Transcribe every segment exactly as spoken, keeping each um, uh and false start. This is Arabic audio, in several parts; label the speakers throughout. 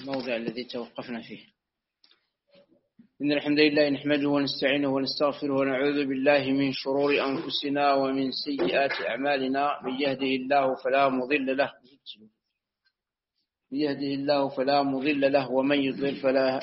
Speaker 1: الموضع الذي توقفنا فيه. إن الحمد لله نحمده ونستعينه ونستغفره ونعوذ بالله من شرور أنفسنا ومن سيئات أعمالنا. من يهده الله فلا مضل له من يهده الله فلا مضل له ومن يضلل فلا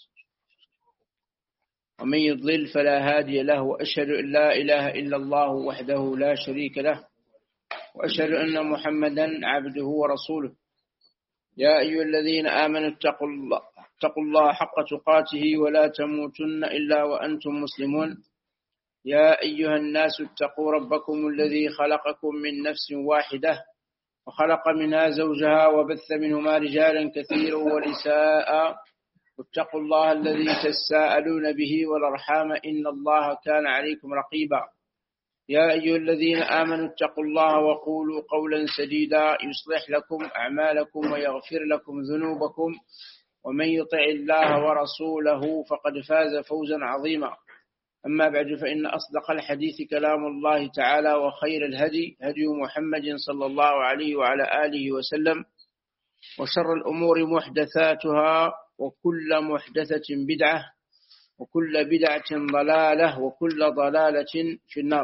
Speaker 1: ومن يضلل فلا هادي له. وأشهد أن لا إله إلا الله وحده لا شريك له، وأشهد أن محمدا عبده ورسوله. يا أيها الذين آمنوا اتقوا الله اتقوا الله حق تقاته ولا تموتن إلا وأنتم مسلمون. يا أيها الناس اتقوا ربكم الذي خلقكم من نفس واحدة وخلق منها زوجها وبث منهما رجالا كثيرا ونساء، واتقوا الله الذي تساءلون به والأرحام إن الله كان عليكم رقيبا. يا أيها الذين آمنوا اتقوا الله وقولوا قولا سديدا يصلح لكم أعمالكم ويغفر لكم ذنوبكم، ومن يطع الله ورسوله فقد فاز فوزا عظيما. أما بعد، فإن أصدق الحديث كلام الله تعالى، وخير الهدي هدي محمد صلى الله عليه وعلى آله وسلم، وشر الأمور محدثاتها، وكل محدثة بدعة، وكل بدعة ضلالة، وكل ضلالة في النار.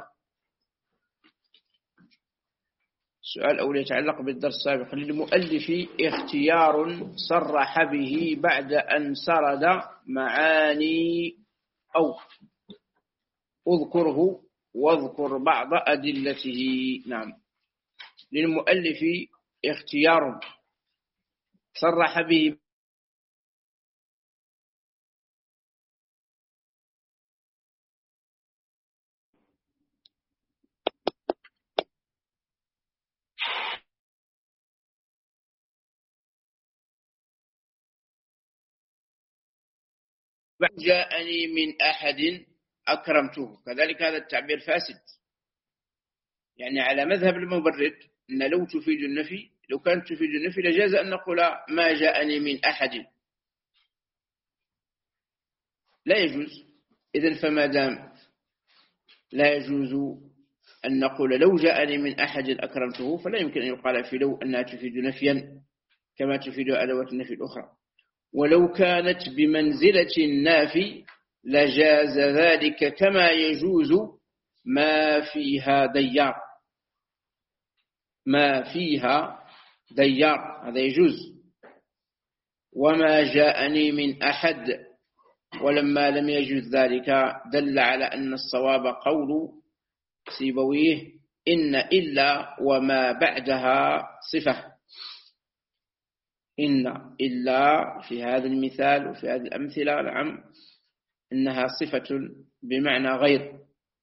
Speaker 1: السؤال الأول يتعلق بالدرس السابق. للمؤلف اختيار صرح به بعد أن سرد معاني أو اذكره واذكر بعض أدلته. نعم، للمؤلف اختيار صرح به جاءني من أحد أكرمته. كذلك هذا التعبير فاسد، يعني على مذهب المبرد أن لو تفيد النفي، لو كانت تفيد النفي لجاز أن نقول ما جاءني من أحد، لا يجوز. إذن فما دام لا يجوز أن نقول لو جاءني من أحد أكرمته، فلا يمكن أن يقال في لو أنها تفيد نفيا كما تفيد أدوات النفي الأخرى. ولو كانت بمنزلة النافي لجاز ذلك، كما يجوز ما فيها ديار. ما فيها ديار هذا يجوز. وما جاءني من أحد، ولما لم يجوز ذلك دل على أن الصواب قول سيبويه إن إلا وما بعدها صفة. إن إلا في هذا المثال وفي هذه الأمثلة نعم إنها صفة بمعنى غير.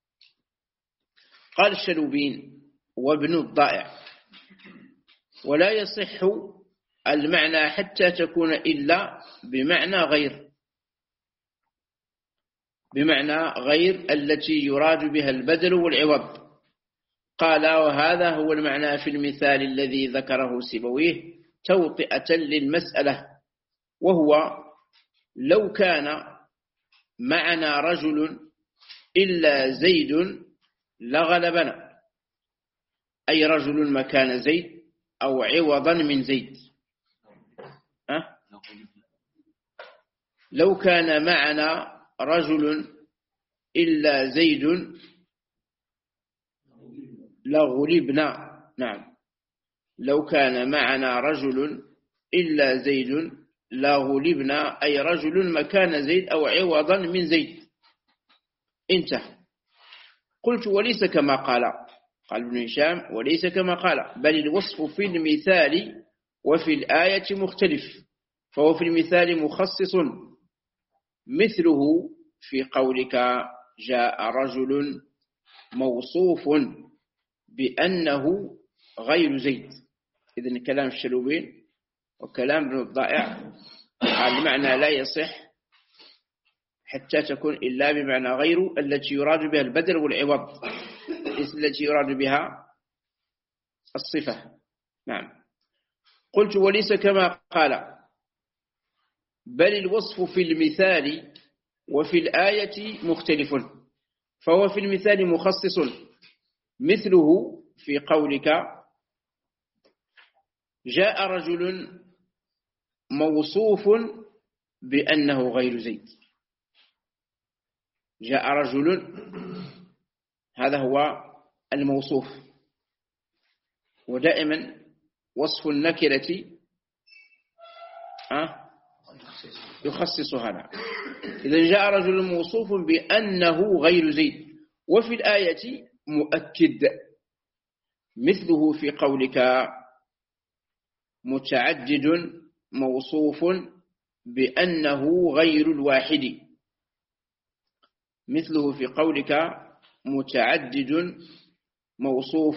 Speaker 1: قال الشلوبين وابن الضائع: ولا يصح المعنى حتى تكون إلا بمعنى غير، بمعنى غير التي يراد بها البدل والعوض. قال: وهذا هو المعنى في المثال الذي ذكره سيبويه توطئة للمسألة، وهو لو كان معنا رجل إلا زيد لغلبنا، أي رجل مكان زيد أو عوضا من زيد. أه؟ لو كان معنا رجل إلا زيد لغلبنا. نعم، لو كان معنا رجل إلا زيد لغلبنا، أي رجل مكان زيد أو عوضا من زيد. انتهى. قلت: وليس كما قال. قال ابن هشام: وليس كما قال، بل الوصف في المثال وفي الآية مختلف، فهو في المثال مخصص، مثله في قولك جاء رجل موصوف بأنه غير زيد. إذن كلام الشلوبين وكلام ابن الضائع المعنى لا يصح حتى تكون إلا بمعنى غير التي يراد بها البدل والعوض، التي يراد بها الصفة. نعم. قلت: وليس كما قال، بل الوصف في المثال وفي الآية مختلف، فهو في المثال مخصص، مثله في قولك جاء رجل موصوف بأنه غير زيد. جاء رجل، هذا هو الموصوف، ودائما وصف النكرة يخصص هذا. إذا جاء رجل موصوف بأنه غير زيد، وفي الآية مؤكد مثله في قولك متعدد موصوف بأنه غير الواحد، مثله في قولك متعدد موصوف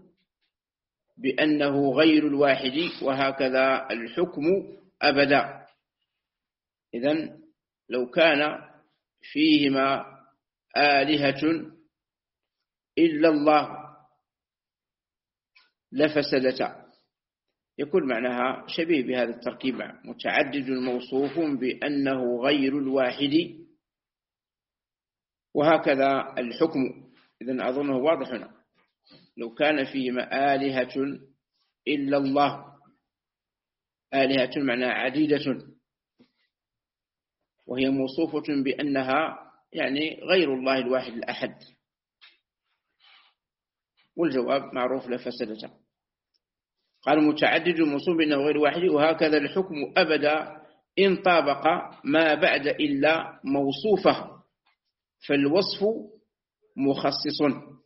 Speaker 1: بأنه غير الواحد، وهكذا الحكم أبدا. إذن لو كان فيهما آلهة إلا الله لفسدتا، يكون معناها شبيه بهذا التركيب، متعدد موصوف بأنه غير الواحد، وهكذا الحكم. إذن أظنه واضح هنا، لو كان فيهما آلهة إلا الله، آلهة معناها عديدة، وهي موصوفة بأنها يعني غير الله الواحد الأحد، والجواب معروف لفسدته. قال متعدد موصوف بأنه غير واحد، وهكذا الحكم أبدا إن طابق ما بعد إلا موصوفه فالوصف مخصص.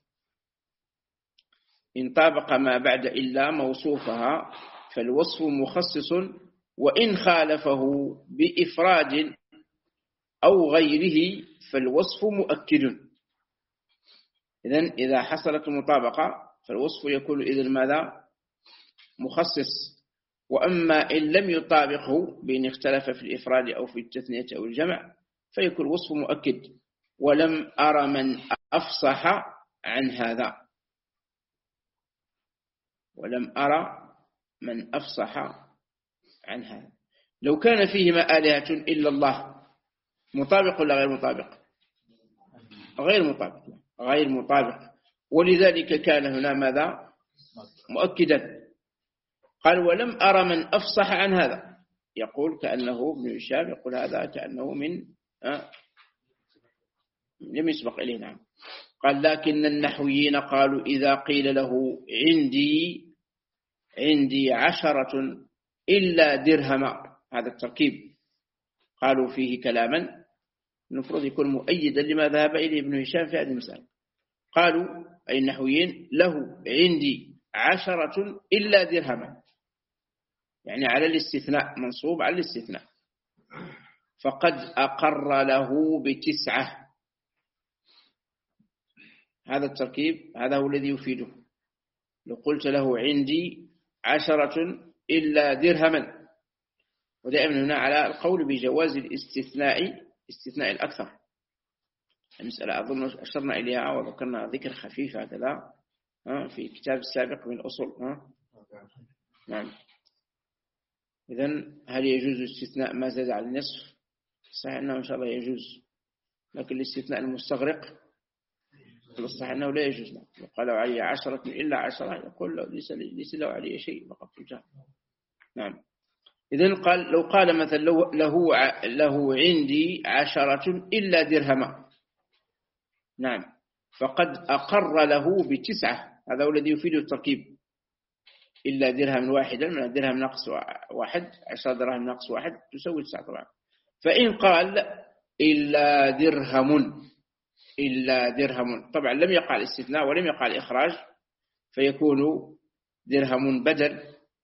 Speaker 1: إن طابق ما بعد إلا موصوفها فالوصف مخصص، وإن خالفه بإفراد أو غيره فالوصف مؤكد. إذن إذا حصلت المطابقة فالوصف يكون إذن ماذا؟ مخصص. وأما إن لم يطابقه بإن اختلف في الإفراد أو في التثنية أو الجمع فيكون الوصف مؤكد. ولم أرى من أفصح عن هذا، ولم أرى من أفصح عن هذا. لو كان فيهما آلهة إلا الله مطابق ولا غير مطابق؟ غير مطابق، غير مطابق، ولذلك كان هنا ماذا؟ مؤكدا. قال ولم أرى من أفصح عن هذا، يقول كأنه ابن هشام يقول هذا كأنه من آه لم يسبق إليه. نعم. قال لكن النحويين قالوا إذا قيل له عندي عندي عشرة إلا درهم، هذا التركيب قالوا فيه كلاما المفروض يكون مؤيدا لما ذهب إليه ابن هشام في هذه المسألة. قالوا أي النحويين له عندي عشرة إلا درهم، يعني على الاستثناء، منصوب على الاستثناء، فقد أقر له بتسعة. هذا التركيب هذا هو الذي يفيده. لو قلت له عندي عشرة إلا درهما، ودائما هنا على القول بجواز الاستثناء، استثناء الأكثر. المسألة أظن أشرنا إليها وذكرنا ذكر خفيف هكذا في كتاب السابق من الأصول. نعم. إذن هل يجوز استثناء ما زاد على النصف؟ صحيح أنه إن شاء الله يجوز، لكن الاستثناء المستغرق الصحيح أنه لا يجوز. وقالوا علي عشرة إلا عشرة، يقول ليس له علي شيء فقط الجهل. نعم. إذن قال لو قال مثلا له, له عندي عشرة إلا درهم، نعم، فقد أقر له بتسعة. هذا هو الذي يفيد التركيب، إلا درهم واحدا، من الدرهم نقص واحد، عشرة درهم نقص واحد تسوي تسعة طبعا. فإن قال إلا درهم إلا درهم، طبعا لم يقع الاستثناء ولم يقع الإخراج، فيكون درهم بدل،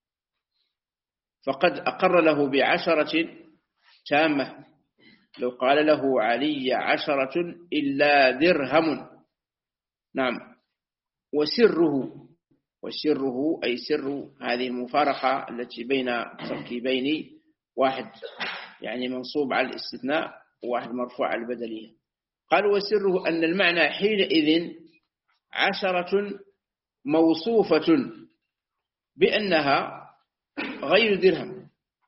Speaker 1: فقد أقر له بعشرة تامة. لو قال له علي عشرة إلا درهم، نعم، وسره وسره أي سر هذه المفارقة التي بين تركيبين، واحد يعني منصوب على الاستثناء وواحد مرفوع على البدلية. قال وسره أن المعنى حينئذ عشرة موصوفة بأنها غير درهم،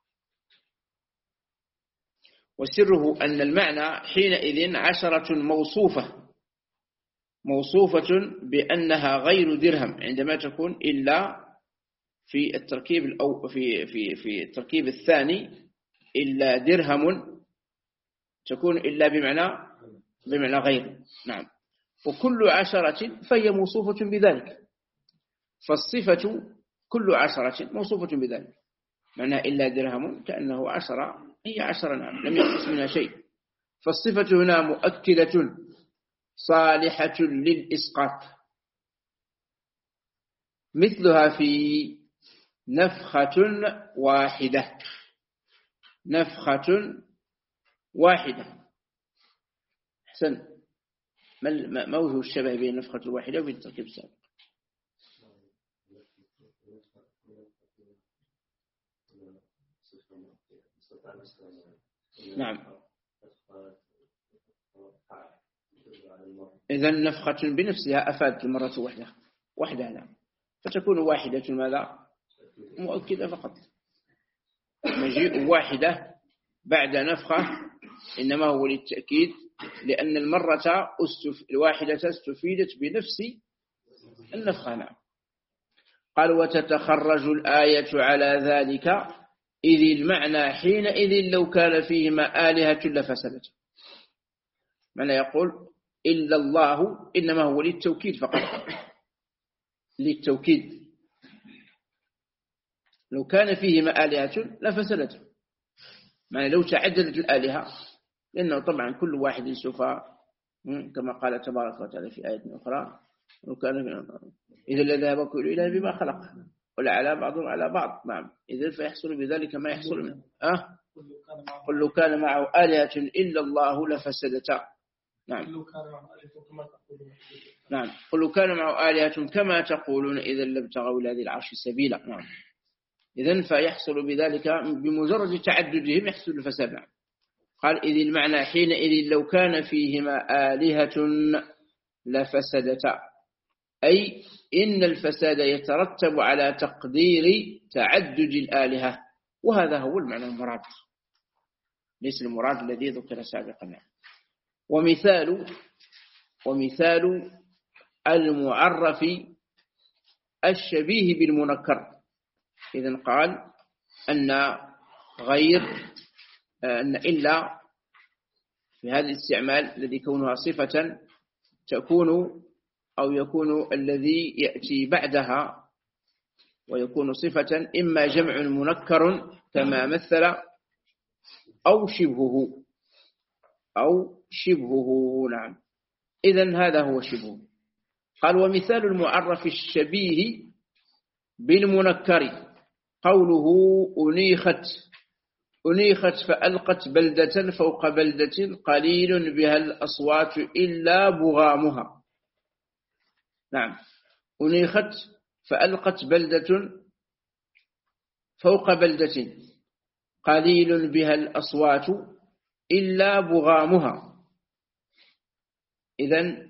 Speaker 1: وسره أن المعنى حينئذ عشرة موصوفة موصوفة بأنها غير درهم، عندما تكون إلا في التركيب أو في في في التركيب الثاني إلا درهم تكون إلا بمعنى بمعنى غير. نعم. وكل عشرة فهي موصوفة بذلك، فالصفة كل عشرة موصوفة بذلك، معنى إلا درهم كأنه عشرة هي عشرة. نعم، لم ينقص منها شيء. فالصفة هنا مؤكدة صالحة للإسقاط، مثلها في نفخة واحدة. نفخة واحدة. أحسن. ما وجه الشبه بين النفخة الواحدة وبين التركيب السابق؟ نعم. إذن نفخة بنفسها أفادت المرة واحدة واحدة. نعم. فتكون واحدة ماذا؟ مؤكدة فقط. مجيء واحدة بعد نفخة إنما هو للتأكيد، لأن المرة الواحدة استفيدت بنفس النفخة. نعم. قال وتتخرج الآية على ذلك إذ المعنى حينئذ لو كان فيهما آلهة لفسدت. معنى يقول إلا الله إنما هو للتوكيد فقط، للتوكيد. لو كان فيهما آلهة لفسدت، معنى لو تعددت الآلهة، لأنه طبعا كل واحد سوف كما قال تبارك وتعالى في آية أخرى لو كان إذا لذهب كل إله بما خلق ولعلى بعضهم على بعض. نعم. إذا فيحصل بذلك ما يحصل منه. أه؟ قل لو كان معه آلهة إلا الله لفسدتا. نعم. نعم. قل لو كان معه آلهة كما تقولون إذا لابتغوا إلى ذي العرش سبيلا. نعم. إذن فيحصل بذلك بمجرد تعددهم يحصل الفساد. نعم. قال إذ المعنى حينئذ لو كان فيهما آلهة لفسدتا، أي إن الفساد يترتب على تقدير تعدد الآلهة، وهذا هو المعنى المراد، ليس المراد الذي ذكر سابقا. ومثال ومثال المعرف الشبيه بالمنكر. إذن قال أن غير أن إلا في هذا الاستعمال الذي كونها صفة تكون أو يكون الذي يأتي بعدها ويكون صفة إما جمع منكر كما مثل أو شبهه أو شبهه. نعم. إذن هذا هو شبهه. قال ومثال المعرف الشبيه بالمنكر قوله أنيخت أنيخت فألقت بلدة فوق بلدة قليل بها الأصوات إلا بغامها. نعم. أنيخت فألقت بلدة فوق بلدة قليل بها الأصوات إلا بغامها. إذن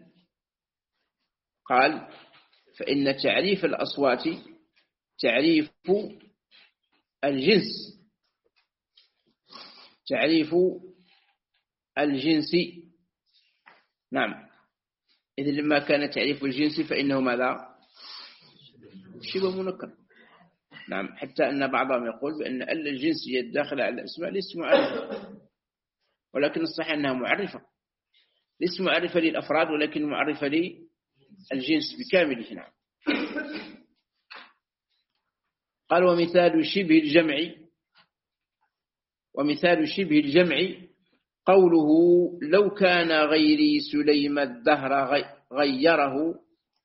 Speaker 1: قال فإن تعريف الأصوات تعريف الجنس، تعريف الجنس. نعم. إذا لما كان تعريف الجنس فإنه ماذا؟ شبه منكر. نعم. حتى أن بعضهم يقول بأن ال الجنسية الداخلة على الأسماء ليست معرفة، ولكن الصحيح أنها معرفة، ليست معرفة للأفراد ولكن معرفة للجنس بكامله. نعم. قال ومثال شبه الجمع ومثال شبه الجمع قوله لو كان غيري سليم الدهر غيره.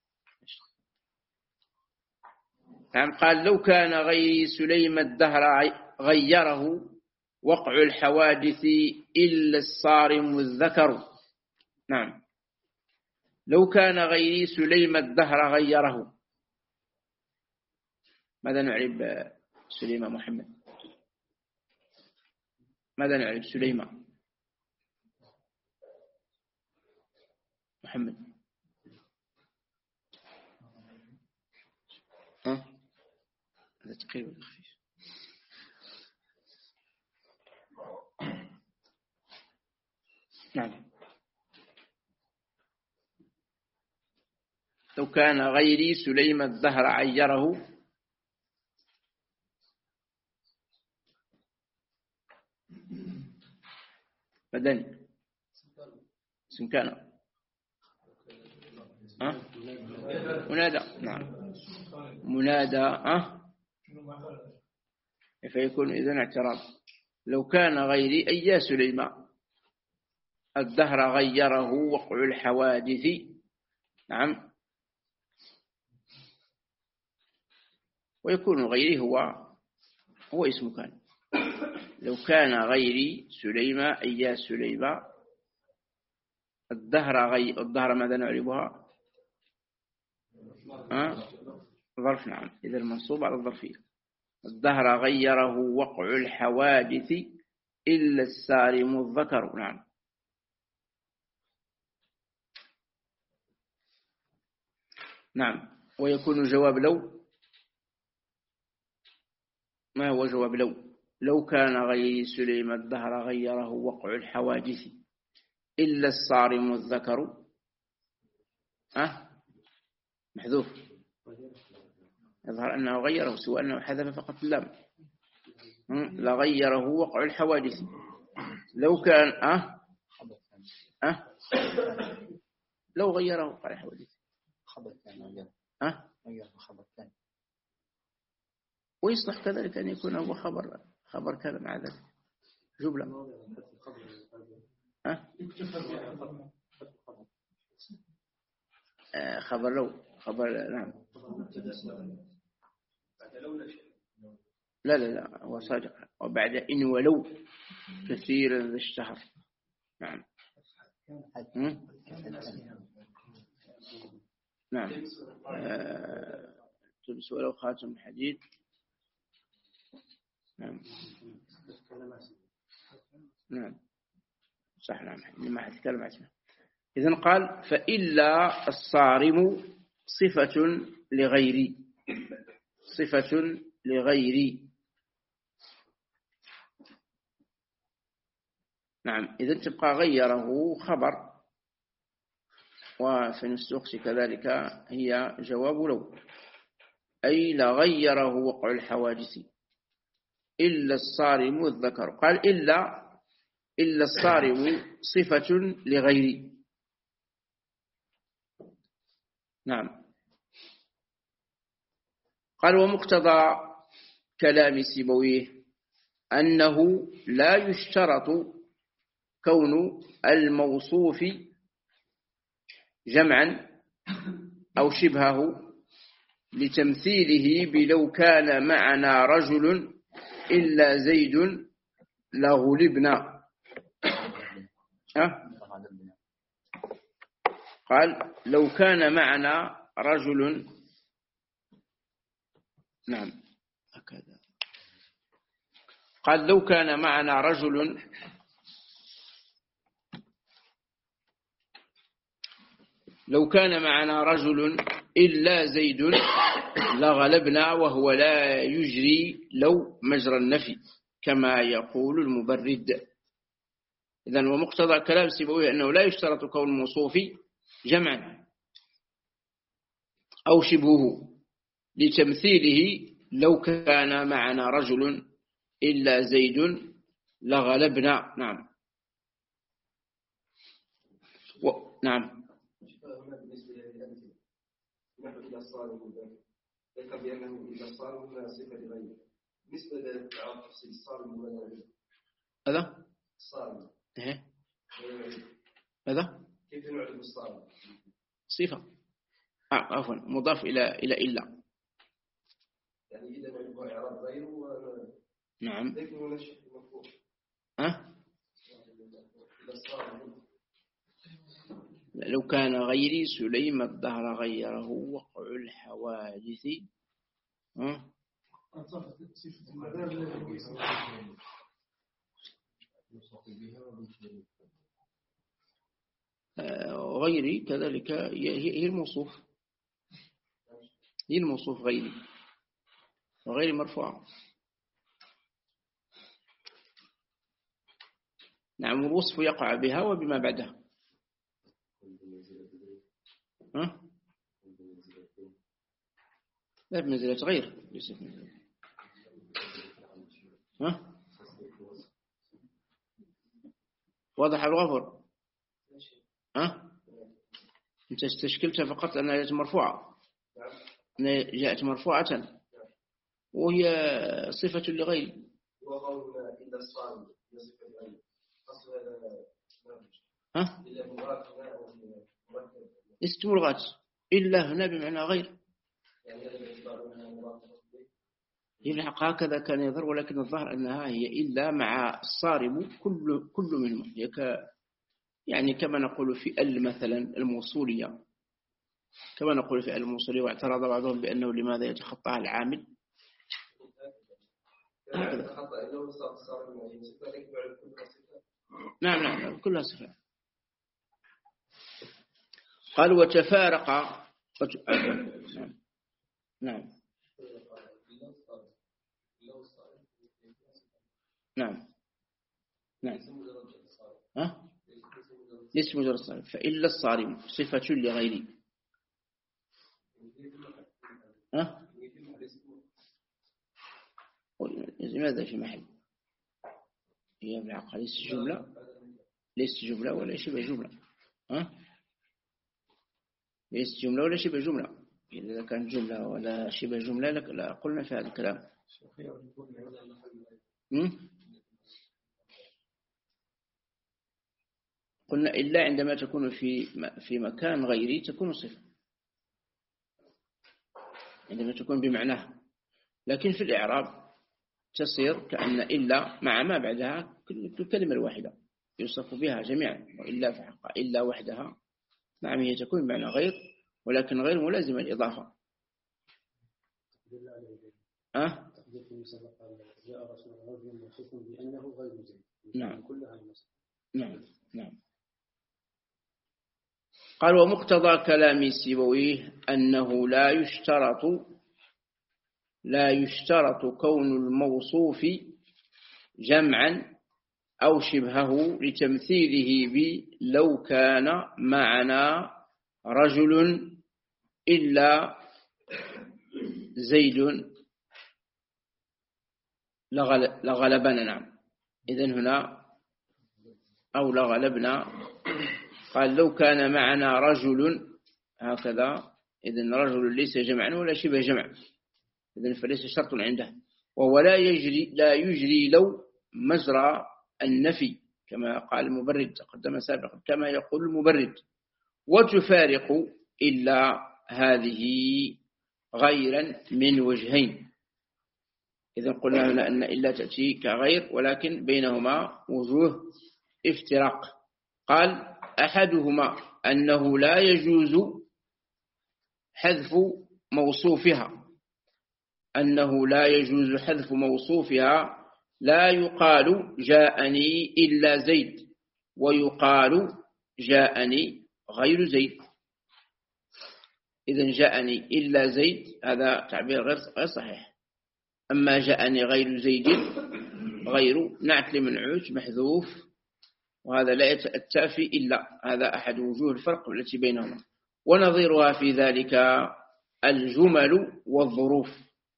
Speaker 1: نعم. قال لو كان غيري سليم الدهر غيره وقع الحوادث إلا الصارم الذكر. نعم. لو كان غيري سليم الدهر غيره. ماذا نعرف سليم محمد؟ ماذا نعرف سليم محمد؟ ها؟ هذا تقريبا خفيف. نعم. لو كان غيري سليم الدهر عيره مدني اسم كان أه؟ منادى نعم منادى أه؟ فيكون إذن اعتراض. لو كان غيري أي يا سليمان الدهر غيره وقع الحوادث. نعم. ويكون غيري هو هو اسم كان. لو كان غيري سليمان أي يا سليمان الدهر غي الدهر ماذا نعربها؟ أه؟ ظرف نعم إذا المنصوب على الظرفية. الدهر غيره وقع الحوادث إلا السارم الذكر. نعم. نعم. ويكون جواب لو. ما هو جواب لو؟ لو كان غير سليمان الدهر غيره وقع الحوادث إلا الصارم الذكر. أه؟ محذوف يظهر أنه غيره سوى أنه حذف فقط اللام. لغيره وقع الحوادث. لو كان أه؟ أه؟ لو غيره وقع الحوادث أه؟ ويصلح كذلك أن يكون هو خبر خبر كان مع ذلك جملة. أه؟ آه خبر لو خبر نعم. لا لا لا هو صادق. وبعد إن ولو كثيرا ذا اشتهر. نعم. نعم. آه تلبس ولو خاتم حديد. نعم. نعم صح. نعم ما حتكلم عنه. إذن قال فإلا الصارم صفة لغيري. صفة لغيري. نعم. إذن تبقى غيره خبر وفي النسخ كذلك هي جواب لو أي لغيره وقع الحوادث إلا الصارم الذكر. قال إلا إلا الصارم صفة لغيري. نعم. قال ومقتضى كلام سيبويه أنه لا يشترط كون الموصوف جمعا أو شبهه لتمثيله بلو كان معنا رجل إلا زيد لغلبنا. أه؟ قال لو كان معنا رجل. نعم هكذا. قال لو كان معنا رجل لو كان معنا رجل إلا زيد لغلبنا وهو لا يجري لو مجرى النفي كما يقول المبرد. إذن ومقتضى كلام سيبويه أنه لا يشترط كون الموصوف جمعا أو شبهه لتمثيله لو كان معنا رجل إلا زيد لغلبنا. نعم. و... نعم.
Speaker 2: ذكر بأنه إذا الصارم لا صفة لغيره. بالنسبة لتفصيل الصارم ولا
Speaker 1: هذا
Speaker 2: الصارم
Speaker 1: إيه هذا
Speaker 2: كيف نعرف الصارم؟
Speaker 1: صفة آه عفوا مضاف إلى إلى إلا.
Speaker 2: يعني إذا نعرفه إعراب غيره و...
Speaker 1: نعم.
Speaker 2: لكن ولا شيء مفهوم.
Speaker 1: ها لو كان غيري سليم الدهر غيره وقع الحوادث. ها غيري كذلك هي الموصوف هي الموصوف غيري وغير مرفوع. نعم. الوصف يقع بها وبما بعدها. ها لا بمنزلة غير ليس بمنزلة. ها واضح الغفر؟ ها؟ أنت استشكلت فقط أنها جاءت مرفوعة، أنها جاءت مرفوعة وهي صفة لغير.
Speaker 2: وقولنا إلا الصالم صفة لغير أصل هذا
Speaker 1: ها؟ ليست ملغاة، إلا هنا بمعنى غير. يلحق هكذا كان يظهر، ولكن الظاهر أنها هي إلا مع الصارم كل كل منهم، يعني كما نقول في ال مثلا الموصولية، كما نقول في الموصولية. واعترض بعضهم بأنه لماذا يتخطاها العامل. نعم نعم كلها صفات. قال وتفارق. نعم نعم نعم نعم ها ليس مجرد الصارم، فإلا الصارم صفة لغيره. ها لماذا في محل؟ هي بالعقل ليس جملة، ليس جملة ولا شبه جملة. ها ليس جملة ولا شبه جملة. إذا كان جملة ولا شبه جملة لا قلنا في هذا الكلام. قلنا إلا عندما تكون في في مكان غيري تكون صفة، عندما تكون بمعناها. لكن في الإعراب تصير كأن إلا مع ما بعدها الكلمة الواحدة يوصف بها جميعا. وإلا في حق إلا وحدها نعم هي تكون بمعنى غير، ولكن غير ملازمة الإضافة. أه؟ نعم نعم نعم. قال ومقتضى كلام سيبويه أنه لا يشترط لا يشترط كون الموصوف جمعا أو شبهه لتمثيله بلو كان معنا رجل إلا زيد لغلبنا. نعم إذن هنا أو لغلبنا. قال لو كان معنا رجل هكذا، إذن رجل ليس جمعا ولا شبه جمع، إذن فليس شرط عنده. وهو لا يجري لا يجري لو مجرى النفي كما قال المبرد تقدم سابقا، كما يقول المبرد. وتفارق إلا هذه غيرا من وجهين. إذن قلنا هنا أن إلا تأتي كغير، ولكن بينهما وجوه افتراق. قال أحدهما أنه لا يجوز حذف موصوفها، أنه لا يجوز حذف موصوفها. لا يقال جاءني إلا زيد، ويقال جاءني غير زيد. إذن جاءني إلا زيد هذا تعبير غير صحيح. أما جاءني غير زيد غير نعت لمنعوت محذوف، وهذا لا يتأتى في إلا. هذا أحد وجوه الفرق التي بينهما. ونظيرها في ذلك الجمل والظروف.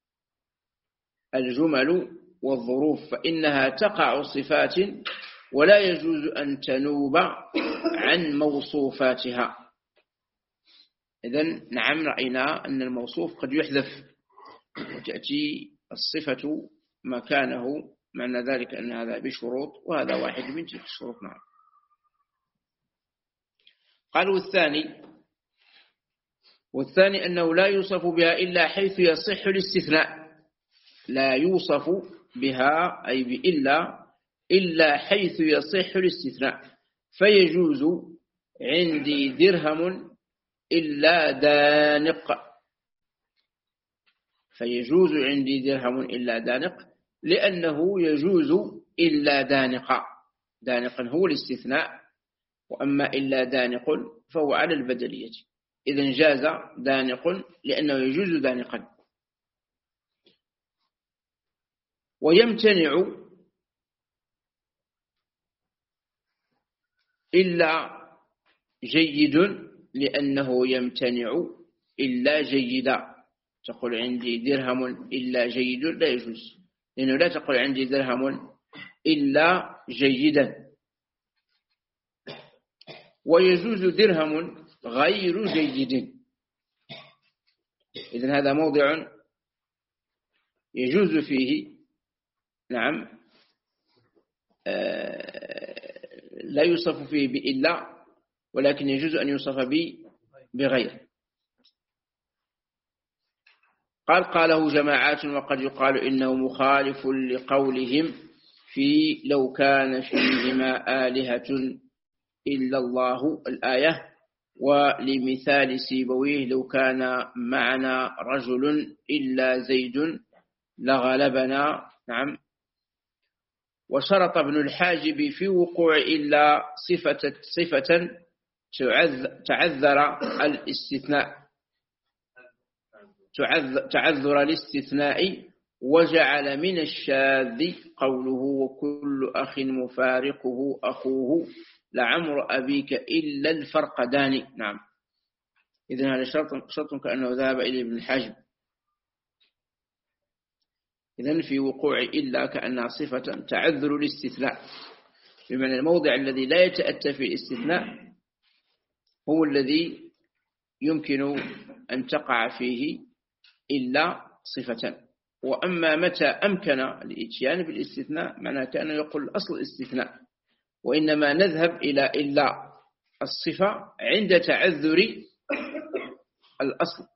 Speaker 1: الجمل والظروف فإنها تقع صفات ولا يجوز أن تنوب عن موصوفاتها. إذن نعم رأينا أن الموصوف قد يحذف وتأتي الصفة مكانه، معنى ذلك أن هذا بشروط وهذا واحد من تلك الشروط. نعم. قالوا الثاني والثاني أنه لا يوصف بها إلا حيث يصح الاستثناء. لا يوصف بها أي بإلا إلا حيث يصح الاستثناء. فيجوز عندي درهم إلا دانق. فيجوز عندي درهم إلا دانق لأنه يجوز إلا دانق. دانق هو الاستثناء، وأما إلا دانق فهو على البدلية. إذن جاز دانق لأنه يجوز دانقا. ويمتنع إلا جيد لأنه يمتنع إلا جيدا. تقول عندي درهم إلا جيد لا يجوز، لأنه لا تقول عندي درهم إلا جيدا. ويجوز درهم غير جيد. إذن هذا موضع يجوز فيه نعم لا يوصف فيه بإلا، ولكن يجوز أن يوصف به بغير. قال قاله جماعات وقد يقال إنه مخالف لقولهم في لو كان فيهما آلهة إلا الله الآية، ولمثال سيبويه لو كان معنا رجل إلا زيد لغلبنا. نعم. وشرط ابن الحاجب في وقوع إلا صفة صفة تعذر الاستثناء تعذر الاستثناء وجعل من الشاذ قوله وكل أخ مفارقه أخوه لعمر أبيك إلا الفرقدان. نعم. إذن هذا شرط شرط كأنه ذهب إلى ابن الحاجب. إذن في وقوع إلا كأنها صفة تعذر الاستثناء، بمعنى الموضع الذي لا يتأتى في الاستثناء هو الذي يمكن أن تقع فيه إلا صفة. وأما متى أمكن الإتيان بالاستثناء معناه كأنه يقول أصل الاستثناء، وإنما نذهب إلى إلا الصفة عند تعذر الأصل.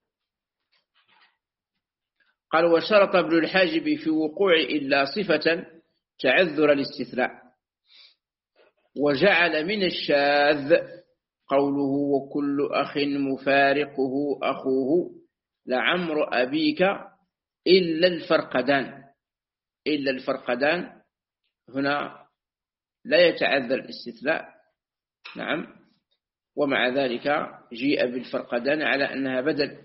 Speaker 1: قال وشرط ابن الحاجب في وقوع إلا صفة تعذر الاستثناء وجعل من الشاذ قوله وكل أخ مفارقه أخوه لعمر أبيك إلا الفرقدان. إلا الفرقدان هنا لا يتعذر الاستثناء. نعم. ومع ذلك جيء بالفرقدان على أنها بدل.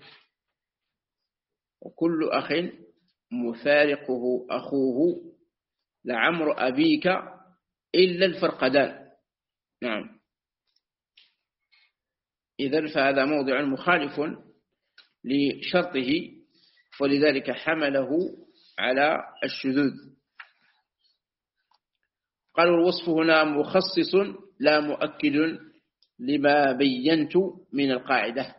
Speaker 1: وكل أخ مفارقه أخوه لعمر أبيك إلا الفرقدان. نعم. إذن فهذا موضع مخالف لشرطه، ولذلك حمله على الشذوذ. قالوا الوصف هنا مخصص لا مؤكد لما بينت من القاعدة.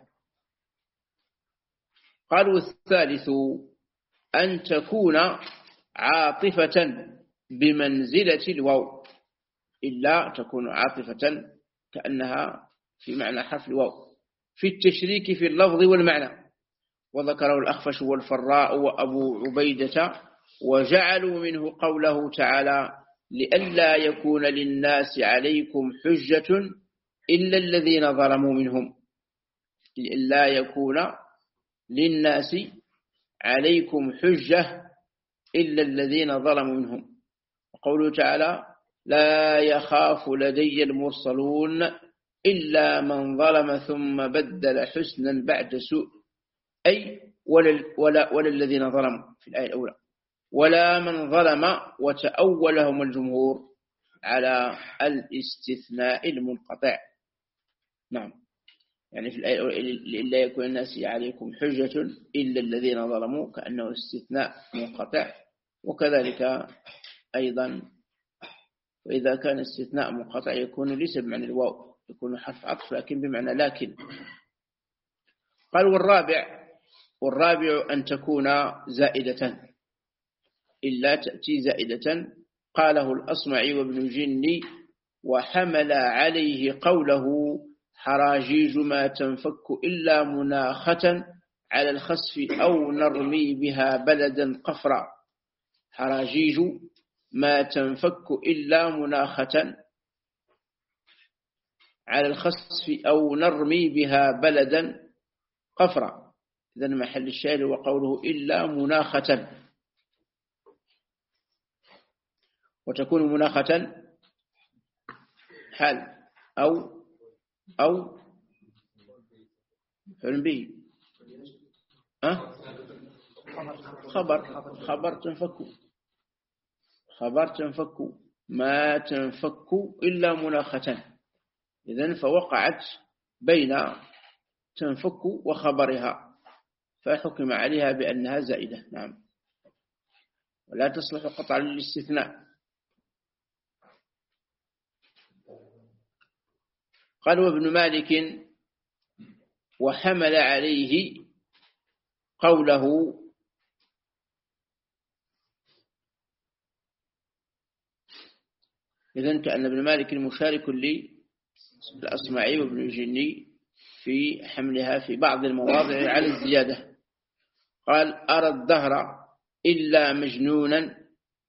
Speaker 1: قالوا الثالث أن تكون عاطفة بمنزلة الواو، إلا تكون عاطفة كأنها في معنى حرف الواو في التشريك في اللفظ والمعنى. وذكره الأخفش والفراء وأبو عبيدة وجعلوا منه قوله تعالى لئلا يكون للناس عليكم حجة إلا الذين ظلموا منهم. لئلا يكون للناس عليكم حجة إلا الذين ظلموا منهم. وقوله تعالى لا يخاف لدي المرسلون إلا من ظلم ثم بدل حسنا بعد سوء، أي ولا, ولا, ولا الذين ظلموا في الآية الأولى ولا من ظلم، وتأولهم الجمهور على الاستثناء المنقطع. نعم. يعني في الآية إلا يكون الناس عليكم حجة إلا الذين ظلموا كأنه استثناء منقطع. وكذلك أيضا وإذا كان استثناء منقطع يكون ليس بمعنى الواو، يكون حرف عطف لكن بمعنى لكن. قال والرابع والرابع أن تكون زائدة، إلا تأتي زائدة. قاله الأصمعي وابن الجني وحمل عليه قوله حراجيج ما تنفك إلا مناخة على الخسف أو نرمي بها بلدا قفرا. حراجيج ما تنفك إلا مناخة على الخسف أو نرمي بها بلدا قفرا. إذن محل الشاهد وقوله إلا مناخة، وتكون مناخة حال أو أو فعل به أه؟ خبر خبر تنفك خبر تنفك ما تنفك إلا مناخة. إذن فوقعت بين تنفك وخبرها فحكم عليها بأنها زائدة. نعم. ولا تصلح قطعا للاستثناء. قال وابن مالك وحمل عليه قوله إذن كأن ابن مالك مشارك للأصمعي وابن الجني في حملها في بعض المواضع على الزيادة. قال أرى الدهر إلا مجنونا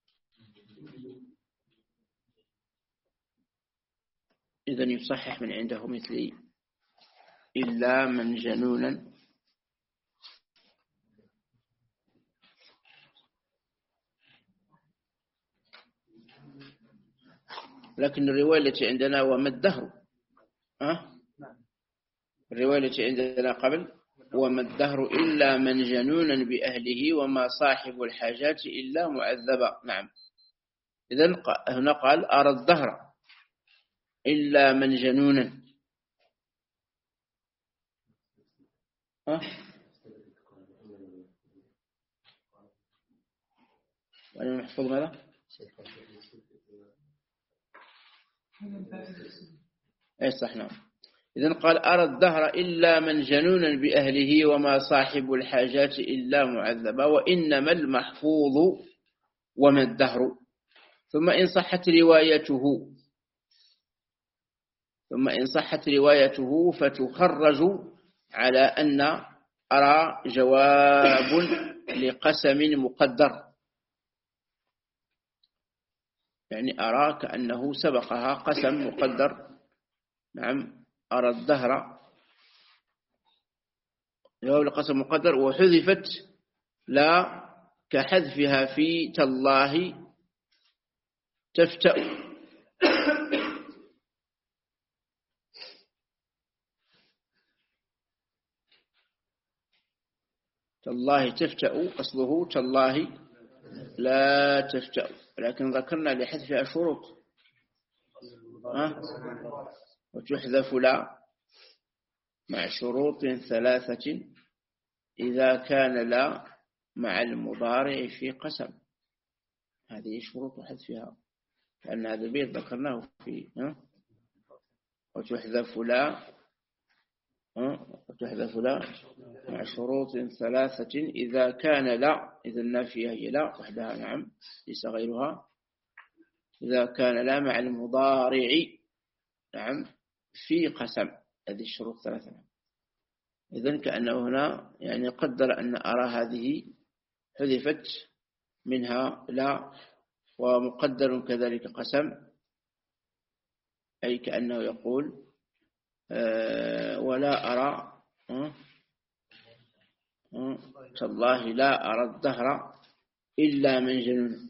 Speaker 1: إذن يصحح من عنده مثلي إلا من جنونا، لكن الرواية التي عندنا وما الدهر أه؟ الرواية التي عندنا قبل وما الدهر إلا من جنونا بأهله وما صاحب الحاجات إلا معذبا. نعم، إذن هنا قال أرى الدهر إلا من جنونا أه؟ وأنا محفوظ ماذا؟ أي صح. نعم، إذن قال أرى الدهر إلا من جنونا بأهله وما صاحب الحاجات إلا معذبا، وإنما المحفوظ وما الدهر. ثم إن صحت روايته ثم إن صحت روايته فتخرج على أن أرى جواب لقسم مقدر، يعني أرى كأنه سبقها قسم مقدر. نعم، أرى الدهر جواب لقسم مقدر وحذفت لا كحذفها في تالله تفتأ. تالله تفتأ أصله تالله لا تفتأ، لكن ذكرنا لحذفها شروط أه؟ وتحذف لا مع شروط ثلاثة إذا كان لا مع المضارع في قسم. هذه شروط حذفها، لأن هذا البيت ذكرناه في أه؟ وتحذف لا أه؟ وتحذف لا مع شروط ثلاثة إذا كان لا، إذا النافية هي لا وحدها. نعم، ليس غيرها. إذا كان لا مع المضارع نعم في قسم، هذه الشروط ثلاثة. إذن كأنه هنا يعني قدر أن أرى هذه حذفت منها لا، ومقدر كذلك قسم، أي كأنه يقول أه ولا أرى أه أه تالله لا أرى الدهر إلا من جنون.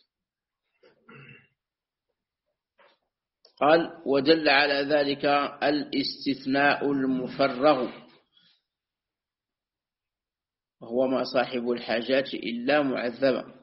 Speaker 1: قال ودل على ذلك الاستثناء المفرغ وهو ما صاحب الحاجات إلا معذبا.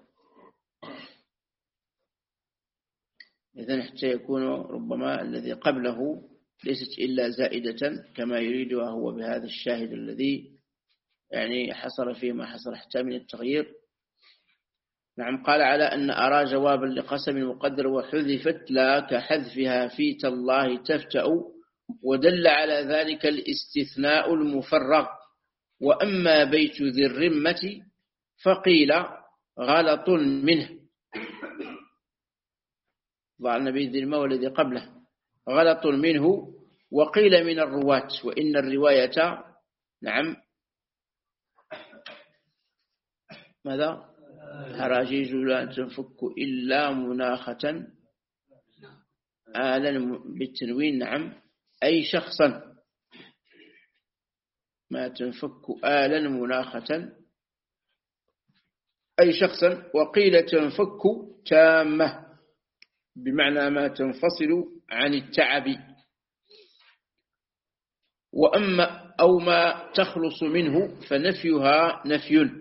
Speaker 1: إذن حتى يكون ربما الذي قبله ليست إلا زائدة كما يريدها هو بهذا الشاهد الذي يعني حصل فيه ما حصل حتى من التغيير. نعم، قال على أن أرى جوابا لقسم مقدر وحذفت لا كحذفها في تالله تفتأ، ودل على ذلك الاستثناء المفرغ. وأما بيت ذي الرمة فقيل غلط منه، ضع النبي ذي الماء والذي قبله غلط منه، وقيل من الرواة، وإن الرواية نعم ماذا هراجيج لا تنفك إلا مناخة آلا بالتنوين. نعم، أي شخصا ما تنفك آلا مناخة أي شخصا. وقيل تنفك تامة بمعنى ما تنفصل عن التعب. وأما أو ما تخلص منه فنفيها نفي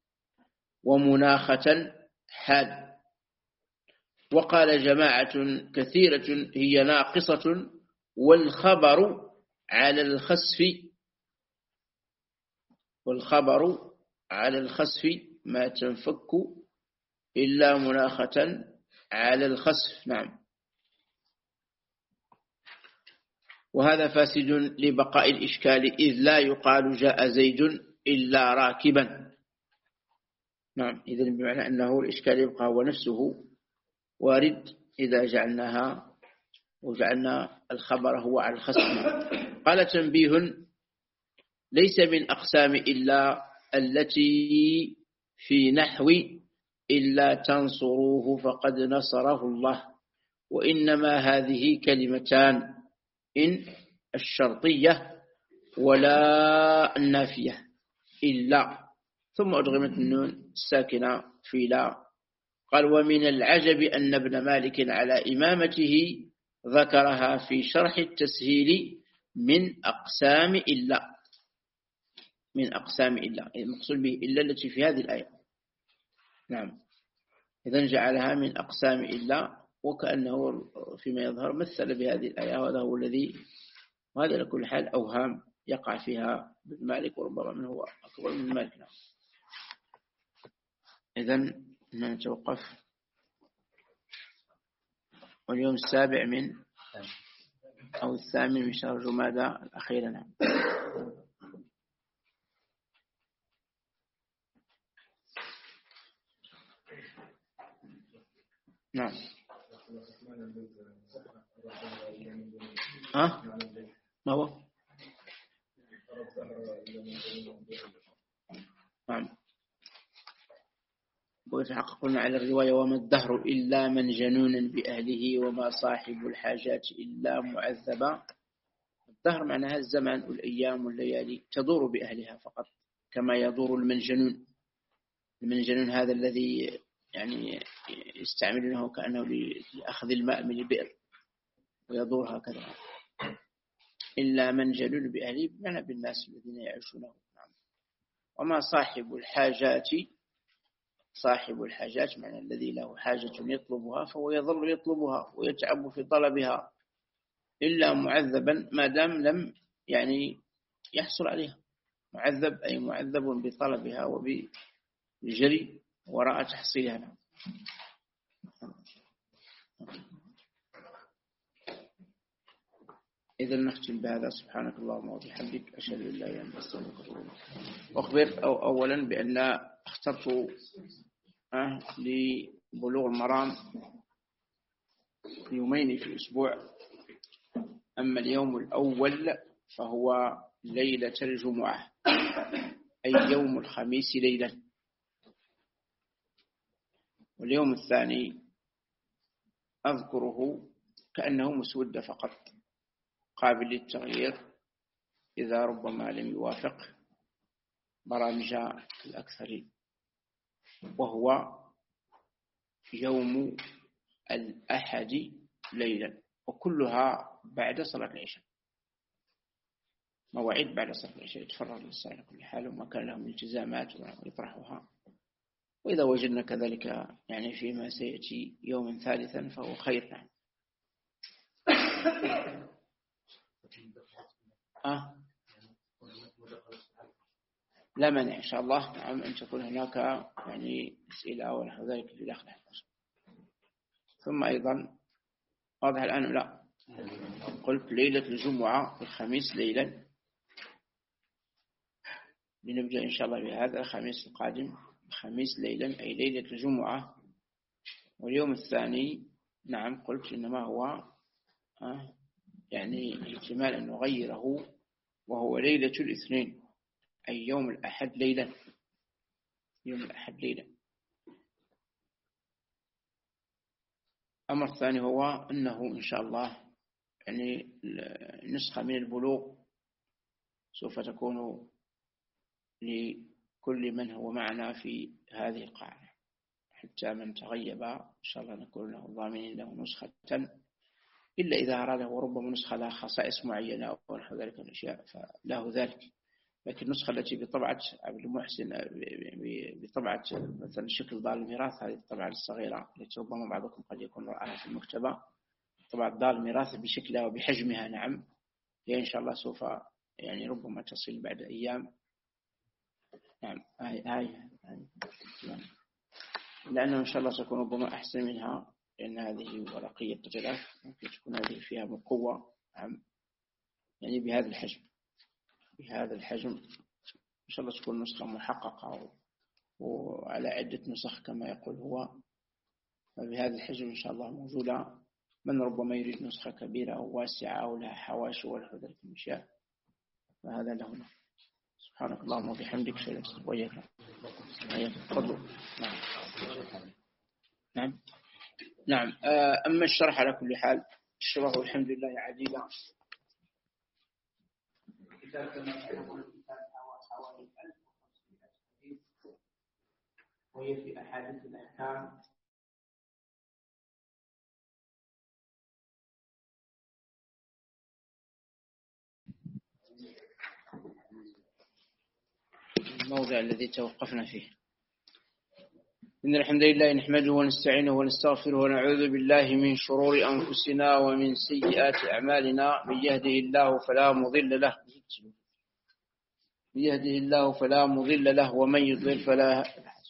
Speaker 1: ومناخة حال. وقال جماعة كثيرة هي ناقصة، والخبر على الخسف والخبر على الخسف ما تنفك إلا مناخة على الخسف. نعم، وهذا فاسد لبقاء الإشكال، إذ لا يقال جاء زيد إلا راكبا. نعم، إذن بمعنى أنه الإشكال يبقى هو نفسه وارد إذا جعلناها وجعلنا الخبر هو على الخصم. قال تنبيه: ليس من أقسام إلا التي في نحو إلا تنصروه فقد نصره الله، وإنما هذه كلمتان: إن الشرطية ولا النافية إلا، ثم أدغمت النون الساكنة في لا. قال: ومن العجب أن ابن مالك على إمامته ذكرها في شرح التسهيل من أقسام إلا، من أقسام إلا المقصود به إلا التي في هذه الآية. نعم، إذن جعلها من أقسام إلا، وكأنه فيما يظهر مثل بهذه الآية، وهذا هو الذي، وهذا لكل حال أوهام يقع فيها ابن مالك، وربما من هو أكبر من مالك. نعم. إذن نتوقف. واليوم السابع من أو الثامن من شهر جمادى الأخير. نعم. نعم. ها؟ ما هو؟ نعم. ويتحققون على الرواية: وما الدهر إلا من جنون بأهله، وما صاحب الحاجات إلا معذبا. الدهر معناها الزمن والأيام والليالي تدور بأهلها فقط، كما يدور المنجنون. المنجنون هذا الذي يعني يستعملونه كأنه لأخذ الماء من البئر ويدور هكذا. إلا من جنون بأهله بمعنى بالناس الذين يعيشونه. وما صاحب الحاجات، صاحب الحاجات معنى الذي له حاجة يطلبها فهو يظل يطلبها ويتعب في طلبها، إلا معذبا ما دام لم يعني يحصل عليها. معذب أي معذب بطلبها وبالجري وراء تحصيلها. إذا نختم بهذا: سبحانك اللهم وبحمدك، أشهد أن لا إله إلا أنت أستغفرك وأتوب إليك. أخبر أو أولا بأن اخترت أه لبلوغ المرام يومين في الأسبوع. أما اليوم الأول فهو ليلة الجمعة، أي يوم الخميس ليلا. واليوم الثاني أذكره كأنه مسودة فقط، قابل للتغيير إذا ربما لم يوافق برامج الأكثرين، وهو يوم الأحد ليلا، وكلها بعد صلاة العشاء. مواعيد بعد صلاة العشاء يتفرغ للصلاة على كل حال، وما كان لهم التزامات ويطرحها. وإذا وجدنا كذلك يعني فيما سيأتي يوما ثالثا فهو خير. نعم. آه. لا مانع إن شاء الله. نعم، أن تكون هناك يعني أسئلة ونحو ذلك في داخل الحلقة. ثم أيضا واضح الآن لا، قلت ليلة الجمعة الخميس ليلا، لنبدأ إن شاء الله بهذا الخميس القادم، الخميس ليلا أي ليلة الجمعة. واليوم الثاني نعم قلت إنما هو آه يعني احتمال أن نغيره، وهو ليلة الاثنين أي يوم الأحد ليلا، يوم الأحد ليلا. أمر الثاني هو أنه إن شاء الله يعني نسخة من البلوغ سوف تكون لكل من هو معنا في هذه القاعدة، حتى من تغيب إن شاء الله نكون له ضامنين له نسخة، إلا إذا أراده وربما نسخة لها خصائص معينة ونحو ذلك الأشياء فله ذلك. لكن النسخة التي بطبعة عبد المحسن بطبعة مثلا شكل دار الميراث، هذه الطبعة الصغيرة التي ربما بعضكم قد يكون رآها في المكتبة، طبعة دار الميراث بشكلها وبحجمها. نعم، هي إن شاء الله سوف يعني ربما تصل بعد أيام. نعم، هاي هاي لأنه إن شاء الله سيكون ربما أحسن منها، لأن هذه ورقية ثلاث ممكن تكون هذه فيها بقوة. نعم، يعني بهذا الحجم بهذا الحجم إن شاء الله تكون نسخة محققة وعلى عدة نسخ كما يقول هو، فبهذا الحجم إن شاء الله موجودة. من ربما يريد نسخة كبيرة أو واسعة أو لها حواشي ونحو ذلك من الأشياء فهذا له. سبحانك اللهم وبحمدك أشهد أن لا إله إلا أنت تفضل. نعم نعم نعم. أما الشرح على كل حال الشرح الحمد لله عديدة. كتاب كما تعلمون الكتاب حوالي ألف وخمسمائة حديث، وهي في أحاديث الأحكام الموضع الذي توقفنا فيه. إن الحمد لله نحمده ونستعينه ونستغفره ونعوذ بالله من شرور أنفسنا ومن سيئات أعمالنا. من يهده الله فلا مضل له من يهده الله فلا مضل له ومن يضلل فلا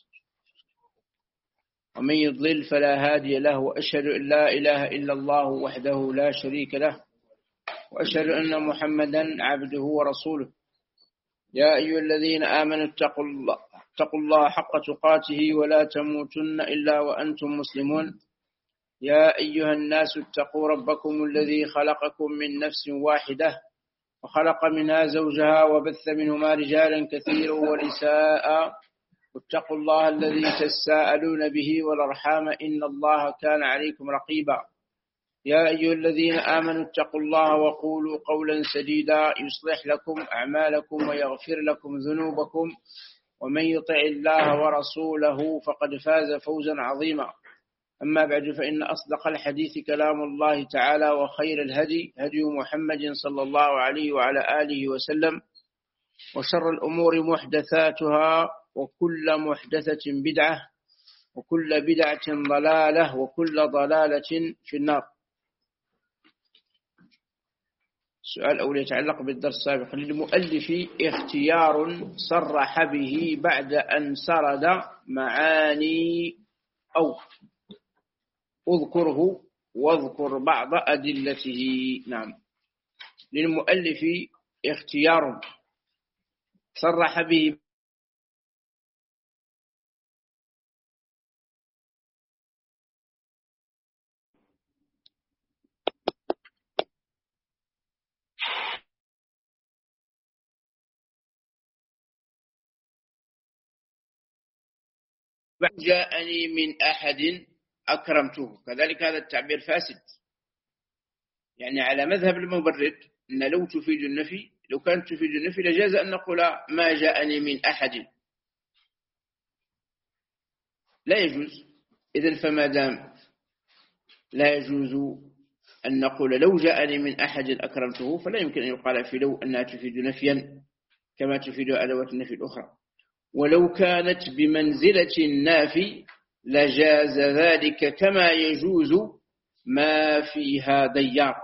Speaker 1: ومن يضلل فلا هادي له. وأشهد أن لا إله إلا الله وحده لا شريك له، وأشهد أن محمدا عبده ورسوله. يا أيها الذين آمنوا اتقوا الله اتقوا الله حق تقاته ولا تموتن إلا وأنتم مسلمون. يا أيها الناس اتقوا ربكم الذي خلقكم من نفس واحدة وخلق منها زوجها وبث منهما رجالا كثيرا ونساء، واتقوا الله الذي تساءلون به والأرحام إن الله كان عليكم رقيبا. يا أيها الذين آمنوا اتقوا الله وقولوا قولا سديدا يصلح لكم أعمالكم ويغفر لكم ذنوبكم، ومن يطع الله ورسوله فقد فاز فوزا عظيما. أما بعد، فإن أصدق الحديث كلام الله تعالى، وخير الهدي هدي محمد صلى الله عليه وعلى آله وسلم، وشر الأمور محدثاتها، وكل محدثة بدعة، وكل بدعة ضلالة، وكل ضلالة في النار. السؤال الأول يتعلق بالدرس السابق. للمؤلف اختيار صرح به بعد أن سرد معاني أو اذكره واذكر بعض أدلته. نعم، للمؤلف اختيار صرح به جاءني من أحد أكرمته. كذلك هذا التعبير فاسد، يعني على مذهب المبرد أن لو تفيد النفي لو كانت تفيد النفي لجاز أن نقول ما جاءني من أحد، لا يجوز. إذن فما دام لا يجوز أن نقول لو جاءني من أحد أكرمته، فلا يمكن أن يقال في لو أنها تفيد نفيا كما تفيد أدوات النفي الأخرى. ولو كانت بمنزلة النافي لجاز ذلك، كما يجوز ما فيها ديار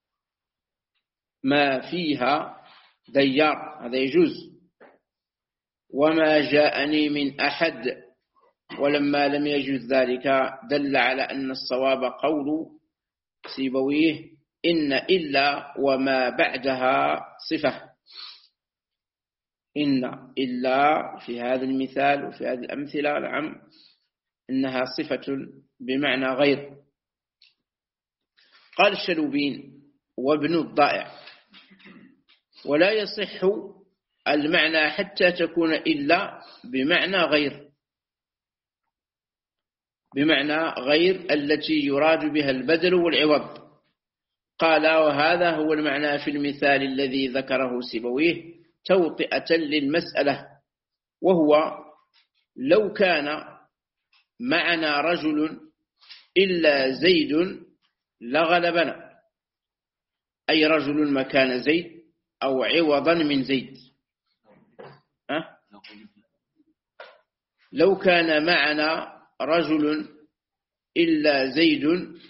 Speaker 1: ما فيها ديار هذا يجوز. وما جاءني من أحد، ولما لم يجوز ذلك دل على أن الصواب قول سيبويه إن إلا وما بعدها صفة. إن إلا في هذا المثال وفي هذه الأمثلة نعم إنها صفة بمعنى غير. قال الشلوبين وابن الضائع: ولا يصح المعنى حتى تكون إلا بمعنى غير بمعنى غير التي يراد بها البدل والعوض. قال: وهذا هو المعنى في المثال الذي ذكره سيبويه توطئة للمسألة، وهو لو كان معنا رجل إلا زيد لغلبنا، أي رجل مكان زيد أو عوضا من زيد. أه؟ لو كان معنا رجل إلا زيد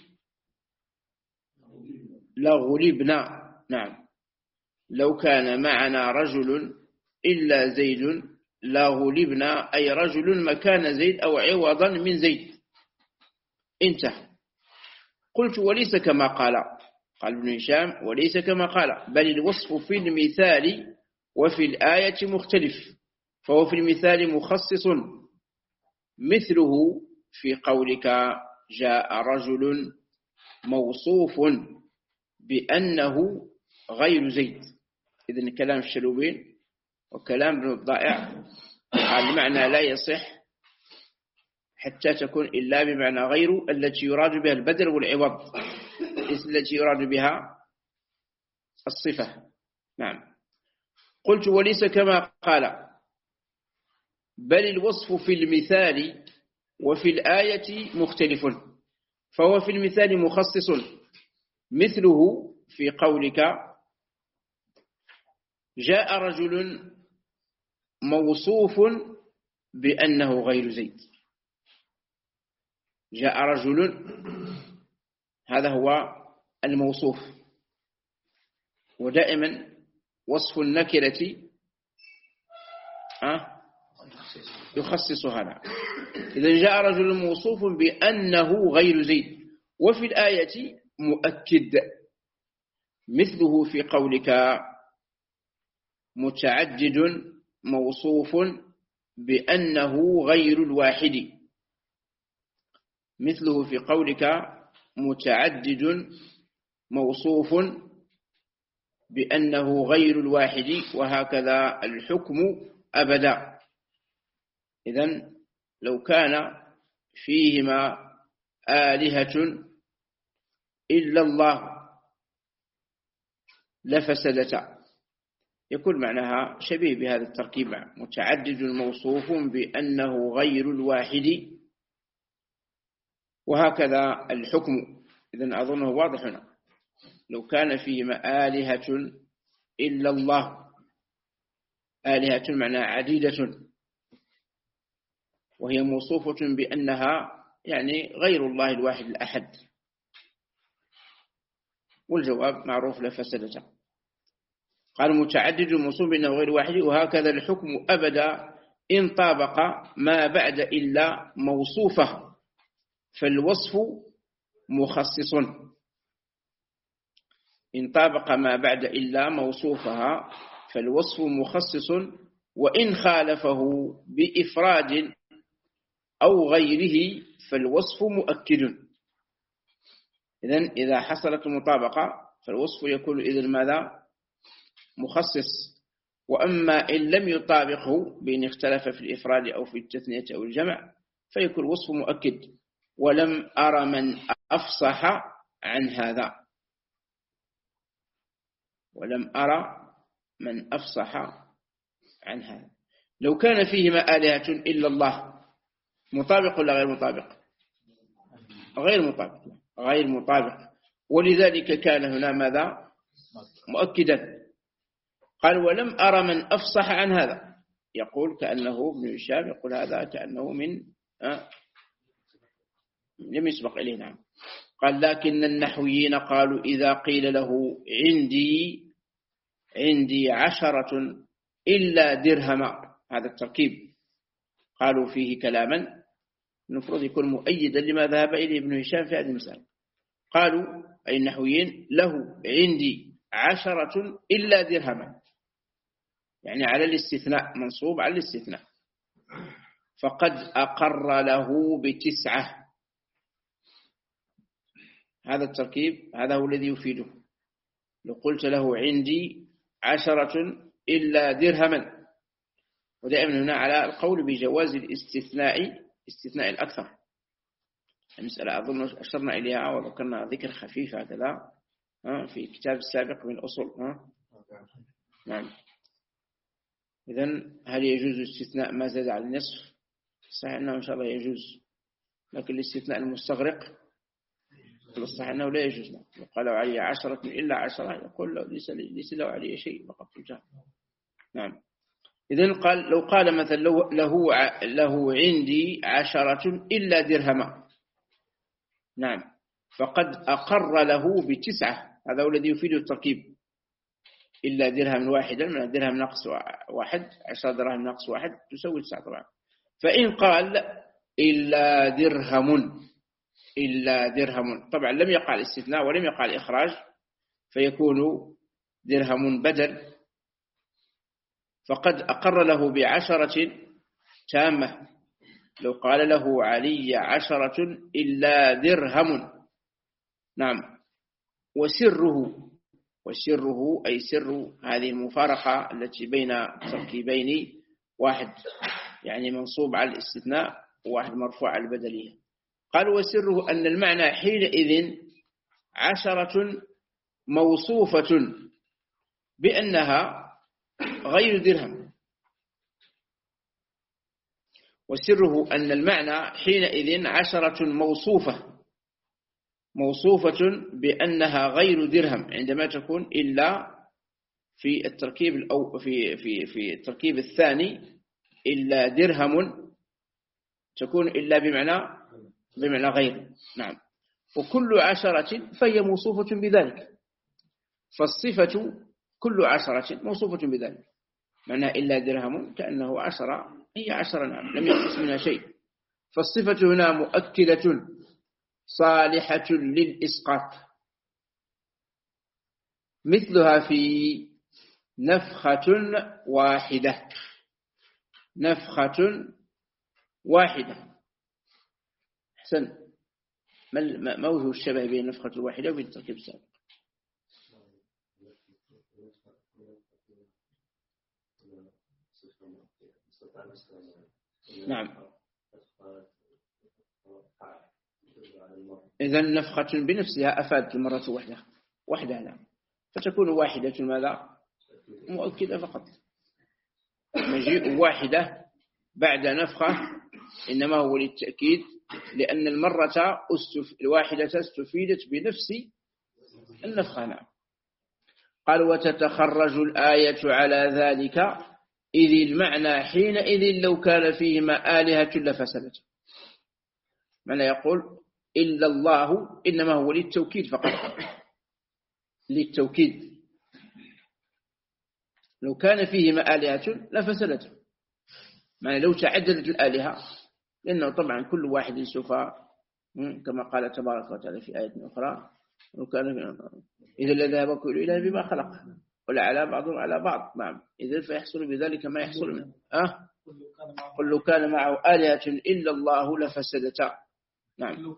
Speaker 1: لغلبنا. نعم، لو كان معنا رجل إلا زيد لغلبنا، أي رجل مكان زيد أو عوضا من زيد. انتهى. قلت: وليس كما قال. قال ابن هشام وليس كما قال، بل الوصف في المثال وفي الآية مختلف، فهو في المثال مخصص، مثله في قولك جاء رجل موصوف بأنه غير زيد. إذن كلام الشلوبين وكلام ابن الضائع المعنى لا يصح حتى تكون إلا بمعنى غير التي يراد بها البدل والعوض، التي يراد بها الصفة. نعم. قلت وليس كما قال، بل الوصف في المثال وفي الآية مختلف، فهو في المثال مخصص، مثله في قولك جاء رجل موصوف بأنه غير زيد. جاء رجل هذا هو الموصوف، ودائما وصف النكرة يخصص هذا. إذا جاء رجل موصوف بأنه غير زيد، وفي الآية مؤكد، مثله في قولك متعدد موصوف بأنه غير الواحد، مثله في قولك متعدد موصوف بأنه غير الواحد، وهكذا الحكم أبدا. إذن لو كان فيهما آلهة إلا الله لفسدتا، يكون معناها شبيه بهذا التركيب، متعدد موصوف بأنه غير الواحد، وهكذا الحكم. إذن أظنه واضح هنا، لو كان فيهما آلهة إلا الله، آلهة معناها عديدة، وهي موصوفة بأنها يعني غير الله الواحد الأحد، والجواب معروف لفسدته. قال متعدد موصوف بأنه غير واحد، وهكذا الحكم أبدا إن طابق ما بعد إلا موصوفه فالوصف مخصص. إن طابق ما بعد إلا موصوفها فالوصف مخصص، وإن خالفه بإفراد أو غيره فالوصف مؤكد. إذن إذا حصلت المطابقة فالوصف يكون إذن ماذا؟ مخصص. وأما إن لم يطابقه بإن اختلف في الإفراد أو في التثنية أو الجمع فيكون الوصف مؤكد. ولم أرى من أفصح عن هذا، ولم أرى من أفصح عن هذا. لو كان فيهما آلهة إلا الله مطابق ولا غير مطابق؟ غير مطابق، غير مطابق، ولذلك كان هنا ماذا؟ مؤكدا. قال ولم أرى من أفصح عن هذا، يقول كأنه ابن هشام يقول هذا كأنه من أه لم يسبق إليه. نعم. قال لكن النحويين قالوا إذا قيل له عندي عندي عشرة إلا درهم، هذا التركيب قالوا فيه كلاما المفروض يكون مؤيدا لما ذهب إليه ابن هشام في هذه المسألة. قالوا أي النحويين له عندي عشرة إلا درهم، يعني على الاستثناء، منصوب على الاستثناء، فقد أقر له بتسعة. هذا التركيب هذا هو الذي يفيده. لو قلت له عندي عشرة إلا درهما، ودائما هنا على القول بجواز الاستثناء، استثناء الأكثر. المسألة أظن أشرنا إليها وذكرنا ذكر خفيف هكذا في الكتاب السابق من الأصول. نعم. إذن هل يجوز استثناء ما زاد على النصف؟ صحيح أنه إن شاء الله يجوز، لكن الاستثناء المستغرق الصحيح أنه لا يجوز. قالوا علي عشرة إلا عشرة يقول له ليس له علي شيء فقط الجهل. نعم. إذن قال لو قال مثلا له, له عندي عشرة إلا درهم، نعم، فقد أقر له بتسعة. هذا هو الذي يفيد التركيب، إلا درهم واحدا، من الدرهم نقص واحد، عشرة درهم نقص واحد تساوي تسعة طبعا. فإن قال إلا درهم، إلا درهم، طبعا لم يقع الاستثناء ولم يقع الإخراج، فيكون درهم بدل، فقد أقر له بعشرة تامة. لو قال له علي عشرة إلا درهم. نعم. وسره وسره أي سر هذه المفارقة التي بين تركيبين، واحد يعني منصوب على الاستثناء وواحد مرفوع على البدلية. قال وسره أن المعنى حينئذ عشرة موصوفة بأنها غير درهم. وسره أن المعنى حينئذ عشرة موصوفة موصوفة بأنها غير درهم عندما تكون إلا في التركيب الأو في في في التركيب الثاني إلا درهم تكون إلا بمعنى بمعنى غير. نعم. وكل عشرة فهي موصوفة بذلك، فالصفة كل عشرة موصوفة بذلك، معنى إلا درهم كأنه عشرة هي عشرة. نعم. لم ينقص منها شيء. فالصفة هنا مؤكدة صالحة للإسقاط، مثلها في نفخة واحدة. نفخة واحدة. حسن. ما وجه الشبه بين النفخة الواحدة وبين التركيب السابق؟ نعم. إذن نفخة بنفسها أفادت المرة واحدة واحدة. نعم. فتكون واحدة ماذا؟ مؤكدة فقط. مجيء واحدة بعد نفخة إنما هو للتأكيد، لأن المرة الواحدة استفيدت بنفس النفخة. نعم. قال وتتخرج الآية على ذلك إذ المعنى حينئذ لو كان فيهما آلهة لفسدت. معنى يقول إلا الله إنما هو للتوكيد فقط، للتوكيد. لو كان فيهما آلهة لفسدت، معنى لو تعددت الآلهة، لأنه طبعا كل واحد سوف كما قال تبارك وتعالى في آية أخرى لو كان إذا لذهب كل إله بما خلق ولا على بعضهم على بعض. نعم. إذا فيحصل بذلك ما يحصل منه. أه؟ قل لو كان معه آلهة إلا الله لفسدتا. نعم.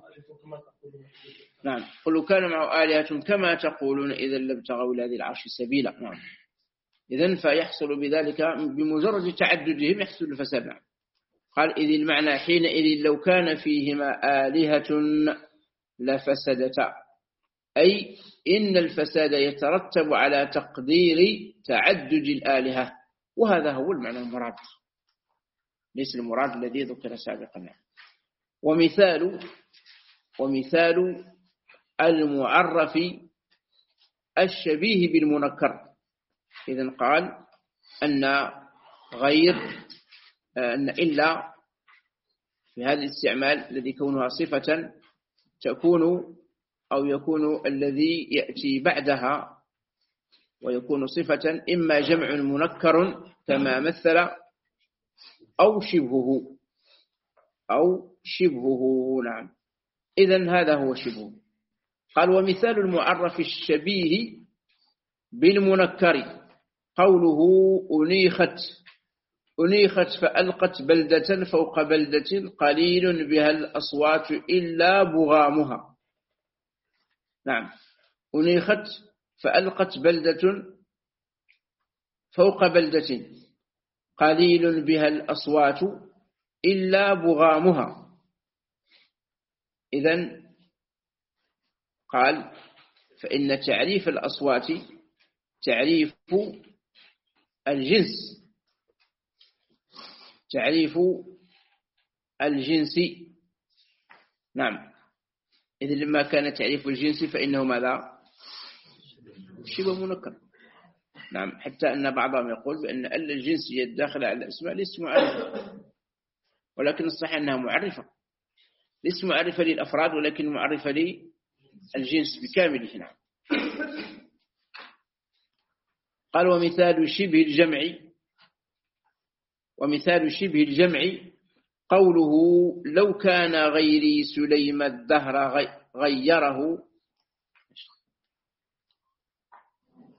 Speaker 1: نعم. قل لو كان معه آلهة كما تقولون إذا لابتغوا إلى ذي العرش سبيلا. نعم. إذن فيحصل بذلك بمجرد تعددهم يحصل الفساد. نعم. قال إذ المعنى حينئذ لو كان فيهما آلهة لفسدتا، أي إن الفساد يترتب على تقدير تعدد الآلهة، وهذا هو المعنى المراد، ليس المراد الذي ذكر سابقا. ومثال ومثال المعرف الشبيه بالمنكر. إذن قال أن غير أن إلا في هذا الاستعمال الذي كونها صفة تكون أو يكون الذي يأتي بعدها ويكون صفة إما جمع منكر كما مثل أو شبهه أو شبهه. نعم. إذن هذا هو شبهه. قال ومثال المعرف الشبيه بالمنكر قوله أنيخت أنيخت فألقت بلدة فوق بلدة قليل بها الأصوات إلا بغامها. نعم. أنيخت فألقت بلدة فوق بلدة قليل بها الأصوات إلا بغامها. إذن قال فإن تعريف الأصوات تعريف الجنس، تعريف الجنس. نعم. إذن لما كان تعريف الجنس فإنه ماذا؟ شبه منكر. نعم. حتى أن بعضهم يقول بأن ال الجنس يدخل على الأسماء ليست معرفة، ولكن الصحيح أنها معرفة، ليست معرفة للأفراد ولكن معرفة للجنس بكامله. نعم. قال ومثال شبه الجمع ومثال شبه الجمع قوله لو كان غيري سليم الدهر غيره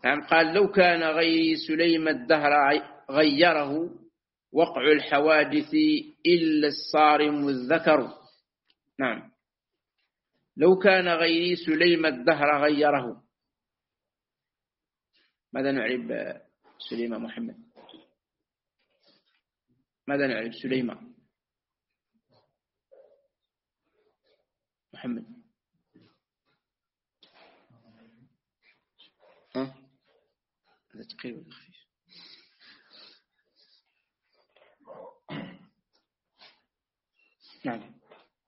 Speaker 1: نعم. قال لو كان غير سليم الدهر غيره وقع الحوادث إلا الصارم الذكر. نعم. لو كان غير سليم الدهر غيره. ماذا نعرب سليم محمد؟ ماذا نعرب سليم محمد؟ ها؟ هذا تقريبا خفيف. نعم.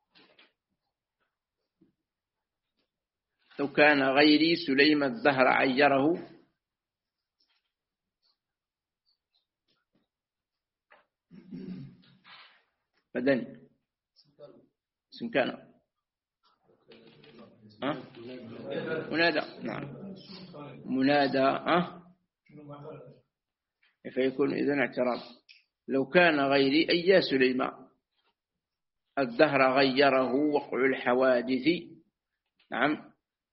Speaker 1: لو كان غيري سليم الدهر عيره مدني سمكانه. أه؟ منادى. نعم. منادى. أه؟ فيكون إذن اعتراض. لو كان غيري أي يا سليمان الدهر غيره وقع الحوادث. نعم.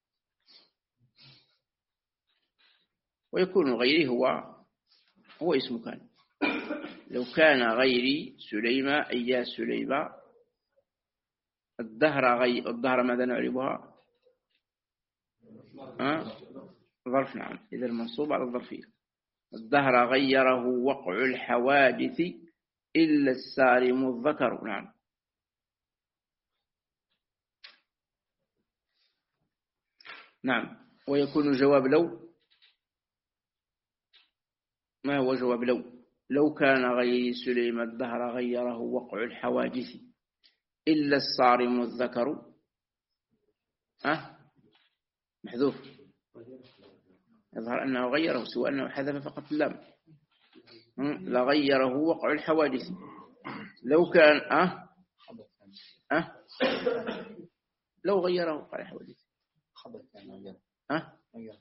Speaker 1: ويكون غيري هو هو اسم كان. لو كان غيري سليمان أي يا سليمان الدهر غي الدهر ماذا نعربها؟ أه؟ ظرف. نعم. إذا المنصوب على الظرفية. الدهر غيره وقع الحوادث إلا السارم الذكر. نعم. نعم. ويكون جواب لو. ما هو جواب لو؟ لو كان غير سليم الدهر غيره وقع الحوادث إلا الصارم الذكر. أه؟ محذوف. يظهر أنه غيره سوى أنه حذف فقط اللام. لغيره وقع الحوادث. لو كان أه أه لو غيره وقع الحوادث أه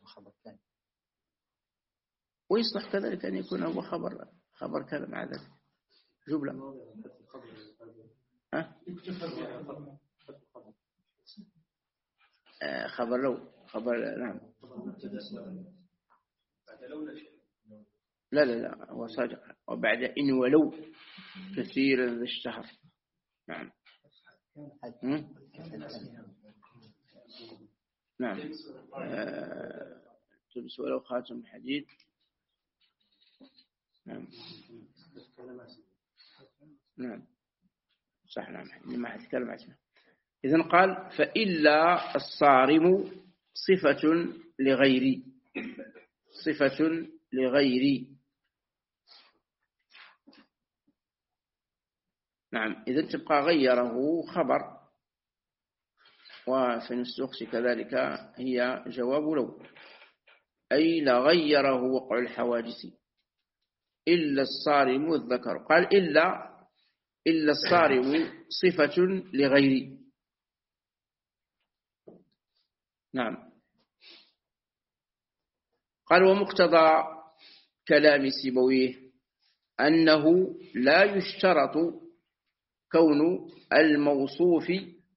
Speaker 1: ويصلح كذلك أن يكون هو خبر خبر كذا مع ذلك جملة. أه؟ آه خبر لو خبر. نعم. لا لا لا هو صادق. وبعد إن ولو كثيرا اشتهر. نعم. نعم. آه تلبس ولو خاتم حديد. نعم. نعم صح. نعم. لما حتكلم عنه. إذن قال فإلا الصارم صفة لغيري. صفة لغيري. نعم. إذن تبقى غيره خبر وفي النسخ كذلك هي جواب لو أي لغيره وقع الحوادث إلا الصارم الذكر. قال إلا إلا الصارم صفة لغيري. نعم. قال ومقتضى كلام سيبويه أنه لا يشترط كون الموصوف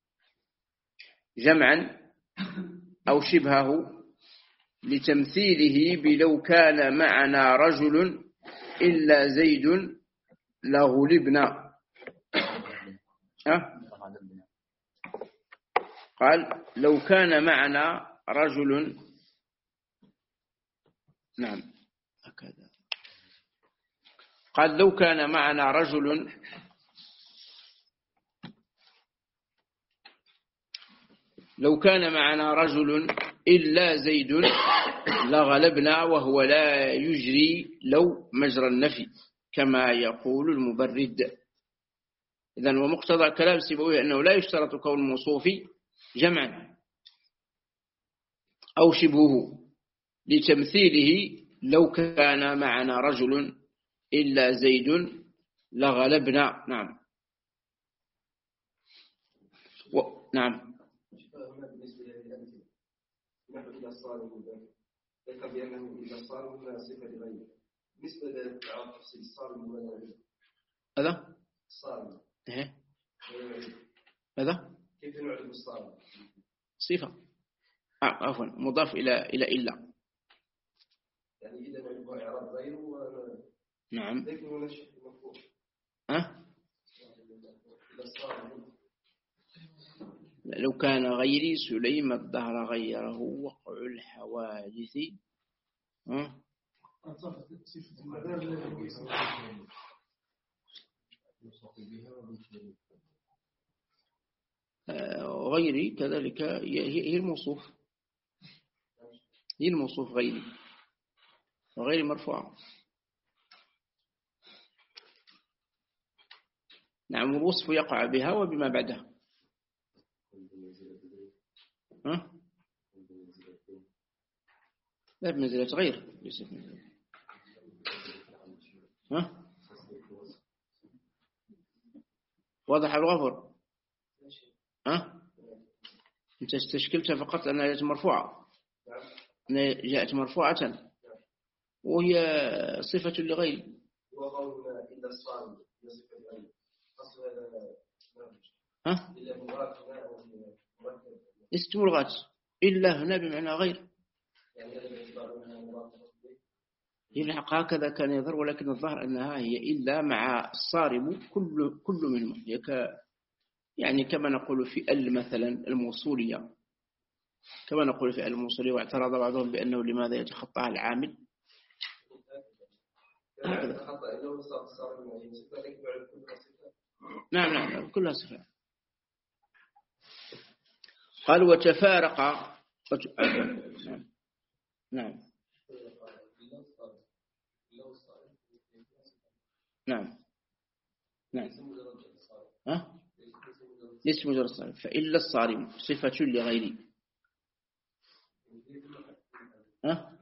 Speaker 1: جمعا أو شبهه لتمثيله بلو كان معنا رجل إلا زيد لغلبنا. أه؟ قال لو كان معنا رجل. نعم هكذا. قال لو كان معنا رجل لو كان معنا رجل إلا زيد لغلبنا وهو لا يجري لو مجرى النفي كما يقول المبرد. إذن ومقتضى كلام سيبويه أنه لا يشترط كون الموصوف جمعا أو شبهه لتمثيله لو كان معنا رجل إلا زيد لغلبنا. نعم. و... نعم.
Speaker 2: ذكر بأنه إذا صار هنا صفة لغيره بالنسبة لتفصيل الصارم المنادي.
Speaker 1: هذا
Speaker 2: الصارم.
Speaker 1: إيه. هذا
Speaker 2: كيف نعرف الصارم؟
Speaker 1: صفة. آه عفوا مضاف إلى إلى إلا.
Speaker 2: يعني إذا نعرفها إعراب غير و...
Speaker 1: نعم.
Speaker 2: لكن ولا شيء مفهوم.
Speaker 1: ها؟ لو كان غيري سليم الدهر غيره وقع الحوادث. ها؟ غيري كذلك هي الموصوف، هي الموصوف غيري، وغير مرفوع. نعم، الوصف يقع بها وبما بعدها. ها؟ لا بمنزلة غير، ليست بمنزلة. ها؟ واضح الغفر. ها؟ أنت استشكلت فقط أنها جاءت مرفوعة، أنها جاءت مرفوعة وهي صفة لغير. ها؟ ليست ملغاة إلا هنا بمعنى غير. يلحق هكذا كان يظهر، ولكن الظاهر أنها هي إلا مع الصارم كل كل منهم. يعني كما نقول في ال مثلا الموصولية، كما نقول في الموصولية واعترض بعضهم بأنه لماذا يتخطاها العامل. نعم نعم كلها صفة. قال وتفارق. نعم نعم نعم نعم. ها؟ ليس مجرد الصارم، فإلا الصارم صفة لغيره. ها؟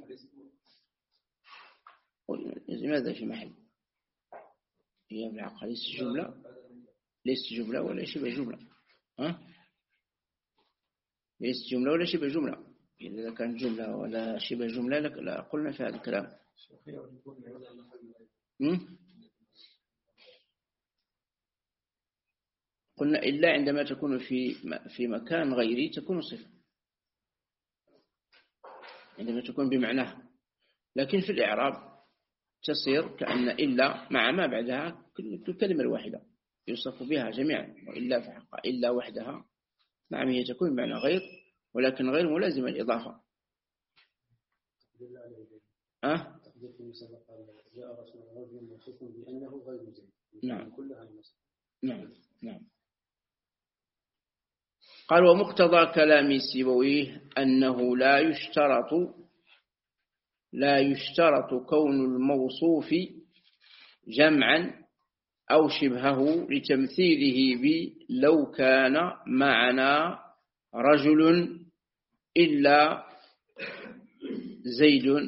Speaker 1: لماذا في محل؟ هي بالعقل ليس جملة، ليس جملة ولا شبه جملة. ها؟ ليس جملة ولا شبه جملة. إذا كان جملة ولا شبه جملة لا قلنا في هذا الكلام. قلنا إلا عندما تكون في في مكان غيري تكون صفة، عندما تكون بمعناها. لكن في الإعراب تصير كأن إلا مع ما بعدها الكلمة الواحدة يوصف بها جميعا. وإلا في حق إلا وحدها نعم هي تكون بمعنى غير، ولكن غير ملازمة الإضافة. أه؟ نعم نعم نعم. قال ومقتضى كلام سيبويه أنه لا يشترط لا يشترط كون الموصوف جمعا أو شبهه لتمثيله بلو كان معنا رجل إلا زيد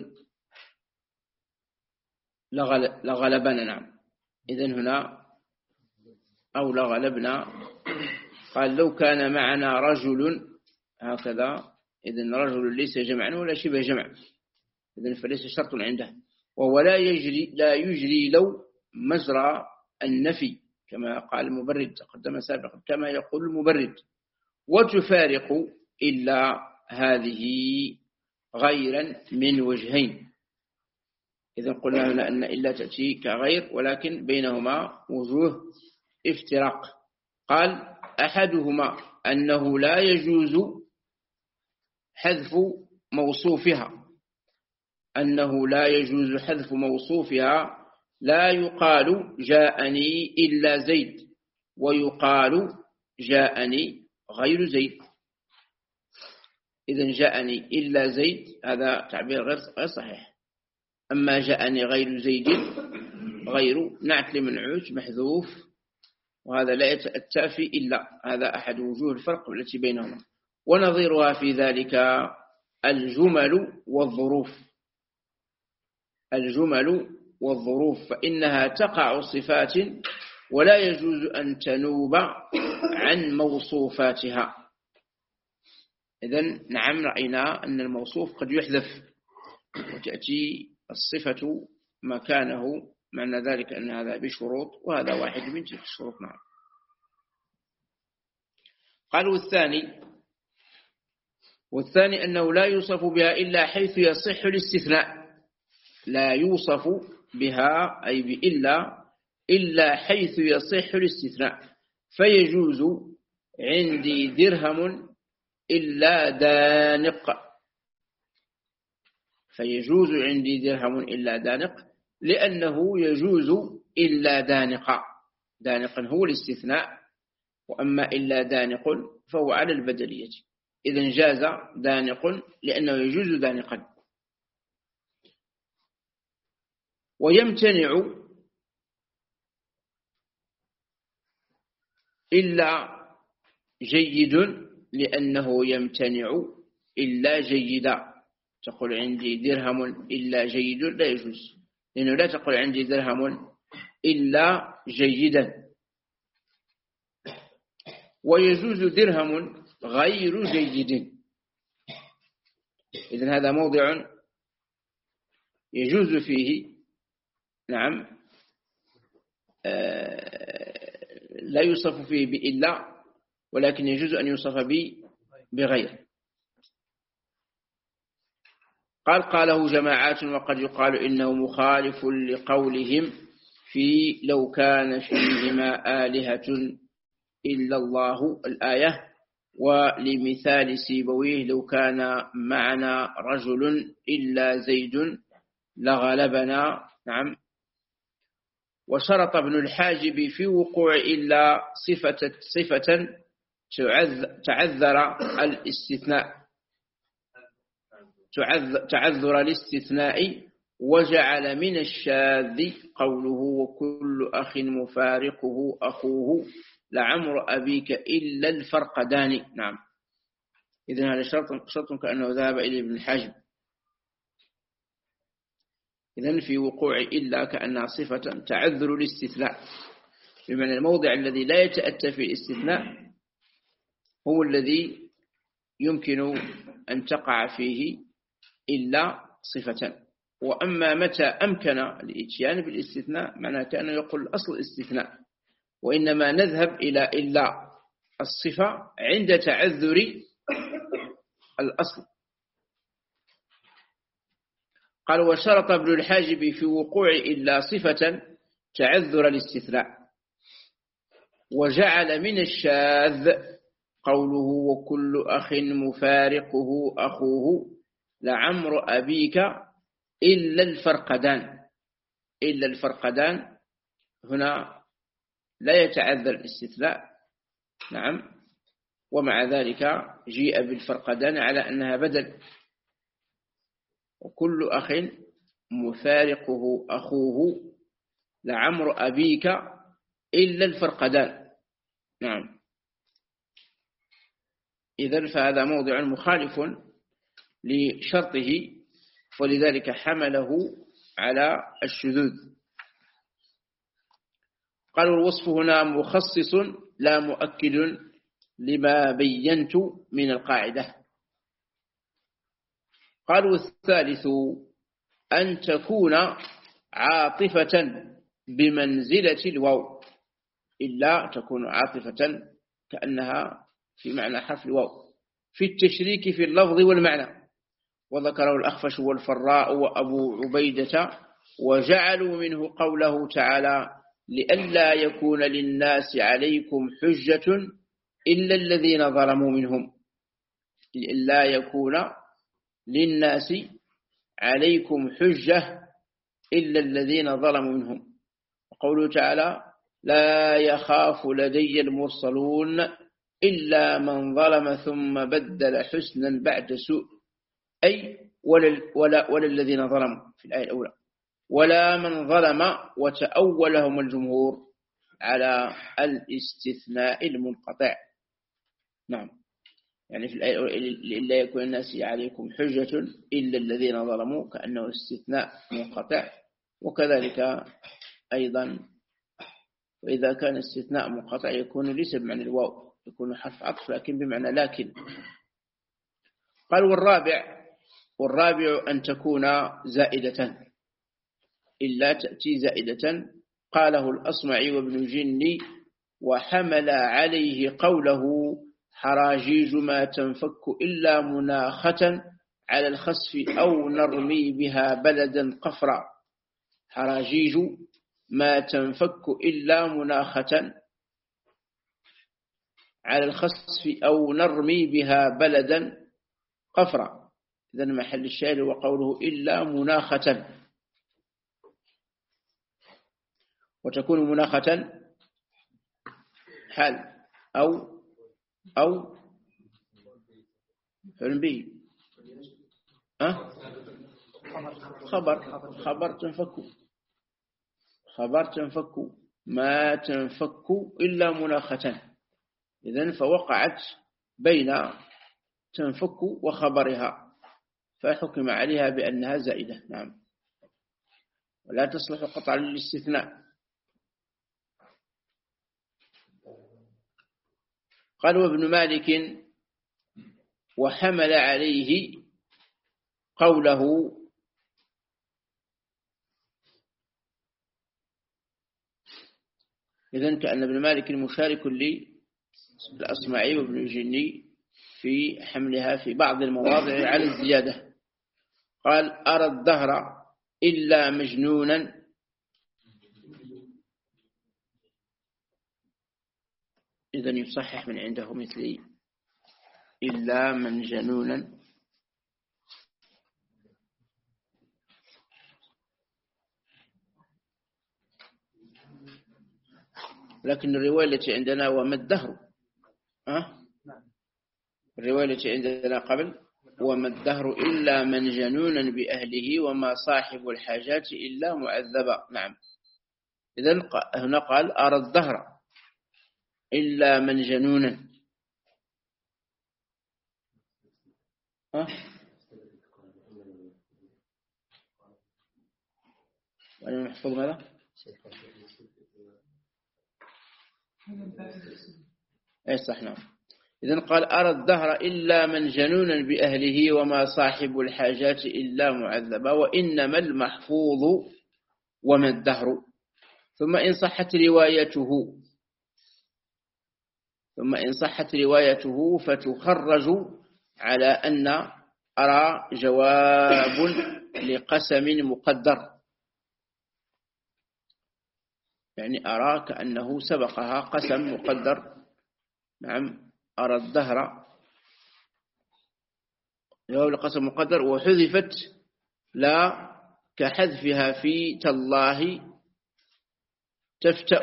Speaker 1: لغلبنا. نعم إذن هنا أو لغلبنا. قال لو كان معنا رجل هكذا، إذن رجل ليس جمعا ولا شبه جمع، إذن فليس شرط عنده. وهو لا يجري لا يجري لو مجرى النفي كما قال المبرد تقدم سابقا، كما يقول المبرد. وتفارق إلا هذه غيرا من وجهين. إذن قلنا هنا أن إلا تأتي كغير، ولكن بينهما وجوه افتراق. قال أحدهما أنه لا يجوز حذف موصوفها، أنه لا يجوز حذف موصوفها. لا يقال جاءني إلا زيد، ويقال جاءني غير زيد. إذن جاءني إلا زيد هذا تعبير غير صحيح. أما جاءني غير زيد غير نعت لمنعوت محذوف، وهذا لا يتأتى في إلا. هذا أحد وجوه الفرق التي بينهما. ونظيرها في ذلك الجمل والظروف. الجمل والظروف فإنها تقع صفات ولا يجوز أن تنوب عن موصوفاتها. إذن نعم رأينا أن الموصوف قد يحذف وتأتي الصفة مكانه، معنى ذلك أن هذا بشروط وهذا واحد من تلك الشروط. نعم. قالوا الثاني والثاني أنه لا يوصف بها إلا حيث يصح الاستثناء. لا يوصف بها أي بإلا إلا حيث يصح الاستثناء، فيجوز عندي درهم إلا دانق، فيجوز عندي درهم إلا دانق لأنه يجوز إلا دانق، دانق هو الاستثناء، وأما إلا دانق فهو على البدلية، إذن جاز دانق لأنه يجوز دانقا. ويمتنع إلا جيد لأنه يمتنع إلا جيدا، تقول عندي درهم إلا جيد لا يجوز، لأنه لا تقول عندي درهم إلا جيدا. ويجوز درهم غير جيد، إذن هذا موضع يجوز فيه نعم آه لا يوصف فيه بإلا، ولكن يجوز أن يوصف بغير. قال قاله جماعات وقد يقال إنه مخالف لقولهم في لو كان فيهما آلهة إلا الله الآية، ولمثال سيبويه لو كان معنا رجل إلا زيد لغلبنا. نعم. وشرط ابن الحاجب في وقوع إلا صفة صفة تعذر الاستثناء تعذر الاستثناء، وجعل من الشاذ قوله وكل أخ مفارقه أخوه لعمر أبيك إلا الفرقدان. نعم. إذن هذا شرط شرط كأنه ذهب إلى ابن الحاجب. إذن في وقوع إلا كأنها صفة تعذر الاستثناء، بمعنى الموضع الذي لا يتأتى في الاستثناء هو الذي يمكن أن تقع فيه إلا صفة. وأما متى أمكن الإتيان بالاستثناء معناه كأنه يقول أصل الاستثناء، وإنما نذهب إلى إلا الصفة عند تعذر الأصل. قال وشرط ابن الحاجب في وقوع إلا صفة تعذر الاستثناء، وجعل من الشاذ قوله وكل أخ مفارقه أخوه لعمر أبيك إلا الفرقدان. إلا الفرقدان هنا لا يتعذر الاستثناء. نعم. ومع ذلك جيء بالفرقدان على أنها بدل، وكل أخ مفارقه أخوه لعمر أبيك إلا الفرقدان. نعم. إذن فهذا موضع مخالف لشرطه، ولذلك حمله على الشذوذ. قالوا الوصف هنا مخصص لا مؤكد لما بينت من القاعدة. قالوا الثالث أن تكون عاطفة بمنزلة الواو، إلا تكون عاطفة كأنها في معنى حرف الواو في التشريك في اللفظ والمعنى. وذكره الأخفش والفراء وأبو عبيدة، وجعلوا منه قوله تعالى لئلا يكون للناس عليكم حجة إلا الذين ظلموا منهم. لئلا يكون للناس عليكم حجة إلا الذين ظلموا منهم. وقوله تعالى لا يخاف لدي المرسلون إلا من ظلم ثم بدل حسنا بعد سوء، أي ولا, ولا, ولا الذين ظلموا في الآية الأولى، ولا من ظلم، وتأولهم الجمهور على الاستثناء المنقطع. نعم. يعني في الآية إلا يكون الناس عليكم حجة إلا الذين ظلموا كأنه استثناء منقطع. وكذلك أيضا وإذا كان استثناء منقطع يكون ليس بمعنى الواو، يكون حرف عطف لكن بمعنى لكن. قال والرابع والرابع أن تكون زائدة، إلا تأتي زائدة. قاله الأصمعي وابن جني وحمل عليه قوله حراجيج ما تنفك إلا مناخة على الخسف أو نرمي بها بلدا قفرا حراجيج ما تنفك إلا مناخة على الخسف أو نرمي بها بلدا قفرا. إذن محل الشاهد وقوله إلا مناخة، وتكون مناخة حال أو أو فعل به أه؟ خبر خبر تنفك خبر تنفك ما تنفك إلا مناخة. إذن فوقعت بين تنفك وخبرها فحكم عليها بأنها زائدة. نعم، ولا تصلح قطعا للاستثناء. قال وابن مالك وحمل عليه قوله إذن كأن ابن مالك مشارك للأصمعي وابن الجني في حملها في بعض المواضع على الزيادة. قال أرى الدهر إلا مجنونا إذن يصحح من عنده مثلي إلا من جنونا. لكن الرواية التي عندنا وما الدهر أه؟ الرواية التي عندنا قبل وما الدهر إلا من جنونا بأهله وما صاحب الحاجات إلا معذبا. نعم، إذن هنا قال أرى الدهر إلا من جنونا أه؟ وأنا محفوظ ماذا؟ أي صح. نعم، إذن قال أرى الدهر إلا من جنونا بأهله وما صاحب الحاجات إلا معذبا، وإنما المحفوظ وما الدهر. ثم إن صحت روايته ثم إن صحت روايته فتخرج على أن أرى جواب لقسم مقدر، يعني أرى كأنه سبقها قسم مقدر. نعم، أرى الدهر جواب لقسم مقدر وحذفت لا كحذفها في تالله تفتأ.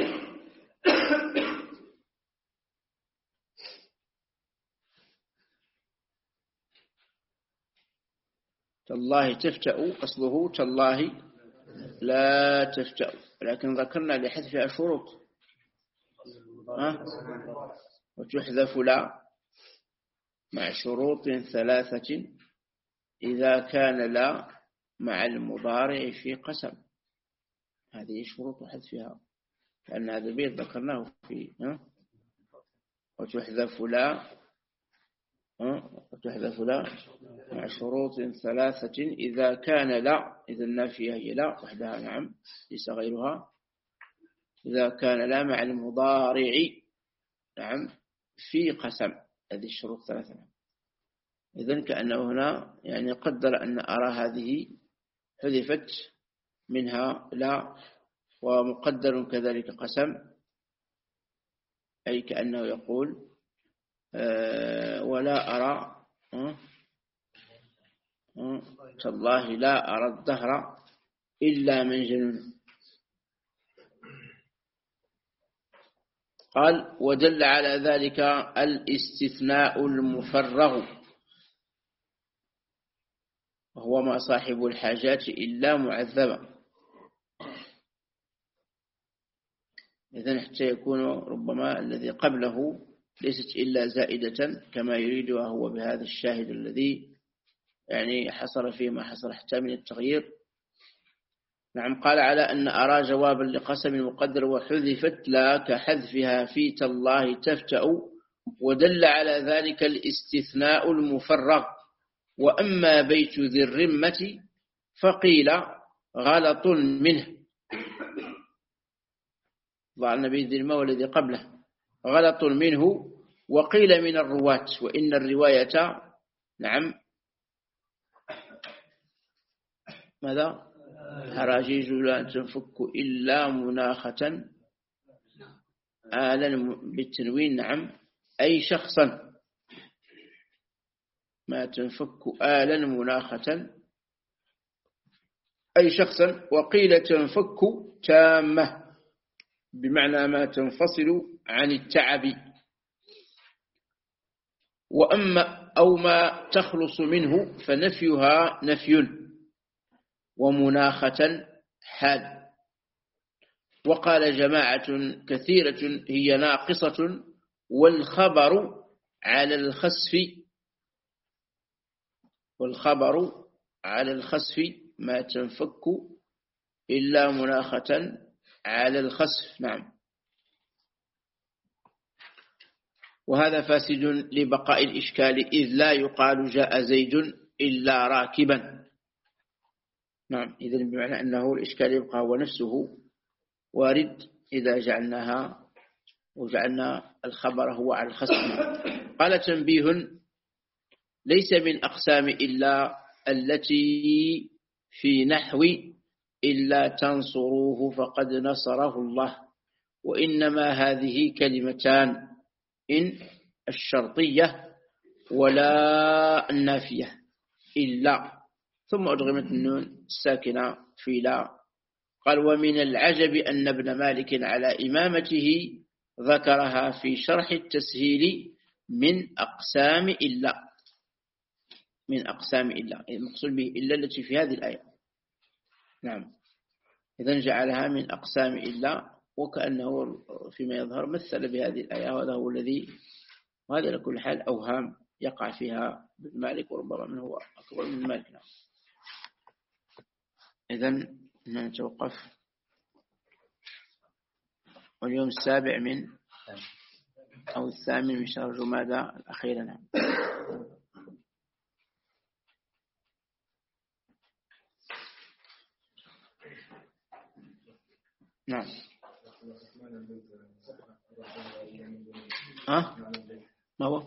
Speaker 1: تالله تفتأ قصده تالله لا تفتأ، لكن ذكرنا لحذفها شروط أه؟ وتحذف لا مع شروط ثلاثة إذا كان لا مع المضارع في قسم. هذه شروط حذفها، لأن هذا البيت ذكرناه في أه؟ وتحذف لا أه؟ وتحذف لا مع شروط ثلاثة إذا كان لا، إذا النافية هي لا وحدها. نعم، ليس غيرها. إذا كان لا مع المضارع نعم في قسم، هذه الشروط ثلاثة. إذن كأنه هنا يعني قدر أن أرى هذه حذفت منها لا، ومقدر كذلك قسم، أي كأنه يقول أه ولا أرى أه أه تالله لا أرى الدهر إلا من جنون. قال ودل على ذلك الاستثناء المفرغ وهو ما صاحب الحاجات إلا معذبا. إذن حتى يكون ربما الذي قبله ليست إلا زائدة كما يريدها هو بهذا الشاهد الذي يعني حصل فيه ما حصل حتى من التغيير. نعم، قال على أن أرى جوابا لقسم مقدر وحذفت لا كحذفها في تالله تفتأ، ودل على ذلك الاستثناء المفرغ. وأما بيت ذي الرمة فقيل غلط منه، ضع النبي ذي الرمة والذي قبله غلط منه، وقيل من الرواة، وإن الرواية نعم ماذا؟ هراجيج لا تنفك إلا مناخة آلا بالتنوين. نعم، أي شخصا، ما تنفك آلا مناخة أي شخصا. وقيل تنفك تامة بمعنى ما تنفصل عن التعب. وأما أو ما تخلص منه فنفيها نفي ومناخة حال. وقال جماعة كثيرة هي ناقصة، والخبر على الخسف والخبر على الخسف ما تنفك إلا مناخة على الخسف. نعم. وهذا فاسد لبقاء الإشكال، إذ لا يقال جاء زيد إلا راكبا. نعم، إذن بمعنى أنه الإشكال يبقى هو نفسه وارد إذا جعلناها وجعلنا الخبر هو على الخسف. قال تنبيه: ليس من أقسام إلا التي في نحو إلا تنصروه فقد نصره الله، وإنما هذه كلمتان: إن الشرطية ولا النافية. إلا ثم أدغمت النون الساكنة في لا. قال: ومن العجب أن ابن مالك على إمامته ذكرها في شرح التسهيل من أقسام إلا من أقسام إلا المقصود به إلا التي في هذه الآية. نعم، إذن جعلها من أقسام إلا، وكأنه فيما يظهر مثل بهذه الآية، وهذا هو الذي وهذا لكل حال أوهام يقع فيها ابن مالك، وربما من هو أكبر من مالك. نعم. إذن نتوقف. واليوم السابع من أو الثامن من شهر جمادى الأخير. نعم. نعم. ها؟ ما هو؟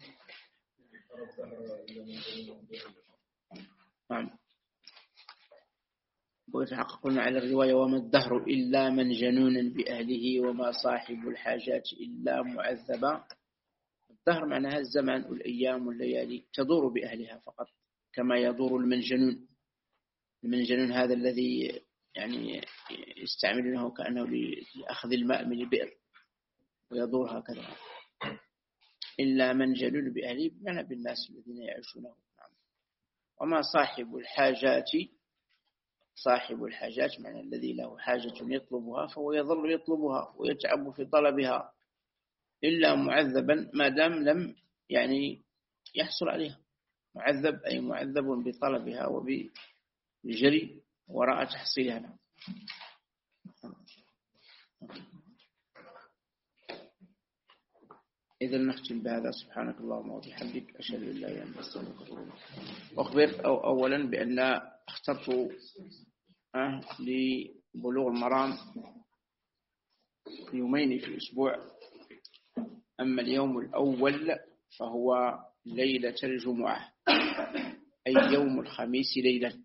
Speaker 1: نعم. ويتحققون على الرواية: وما الدهر إلا من جنون بأهله، وما صاحب الحاجات إلا معذبا. الدهر معناها الزمان والأيام والليالي تدور بأهلها فقط، كما يدور المنجنون. المنجنون هذا الذي يعني يستعملونه كأنه لأخذ الماء من البئر ويدور هكذا. إلا من جنون بأهله بمعنى بالناس الذين يعيشونه. وما صاحب الحاجات صاحب الحاجات معنى الذي له حاجة يطلبها، فهو يظل يطلبها ويتعب في طلبها، إلا معذبا ما دام لم يعني يحصل عليها. معذب أي معذب بطلبها وبالجري وراء تحصيلها. إذا نختم بهذا: سبحانك اللهم وبحمدك، أشهد أن لا إله إلا أنت أستغفرك وأتوب إليك. أخبر أو أولا بأن اخترت أه لبلوغ المرام يومين في الأسبوع. أما اليوم الأول فهو ليلة الجمعة، أي يوم الخميس ليلا.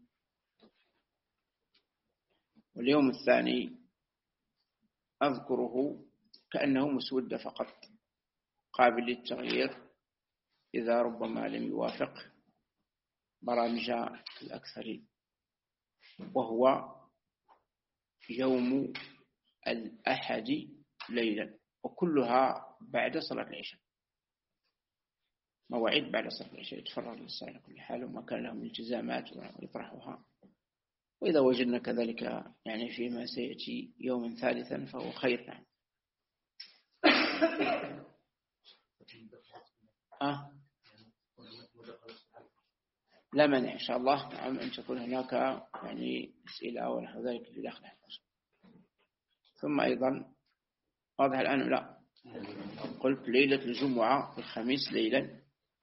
Speaker 1: واليوم الثاني أذكره كأنه مسودة فقط، قابل للتغيير إذا ربما لم يوافق برامج الأكثرين، وهو يوم الأحد ليلا، وكلها بعد صلاة العشاء. مواعيد بعد صلاة العشاء يتفرغ للصلاة على كل حال، وما كان لهم التزامات ويطرحها. وإذا وجدنا كذلك يعني فيما سيأتي يوما ثالثا فهو خير. نعم. أه؟ لا مانع إن شاء الله. نعم، أن تكون هناك يعني أسئلة ونحو ذلك في داخل الحلقة. ثم أيضا واضح الآن لا قلت ليلة الجمعة الخميس ليلا،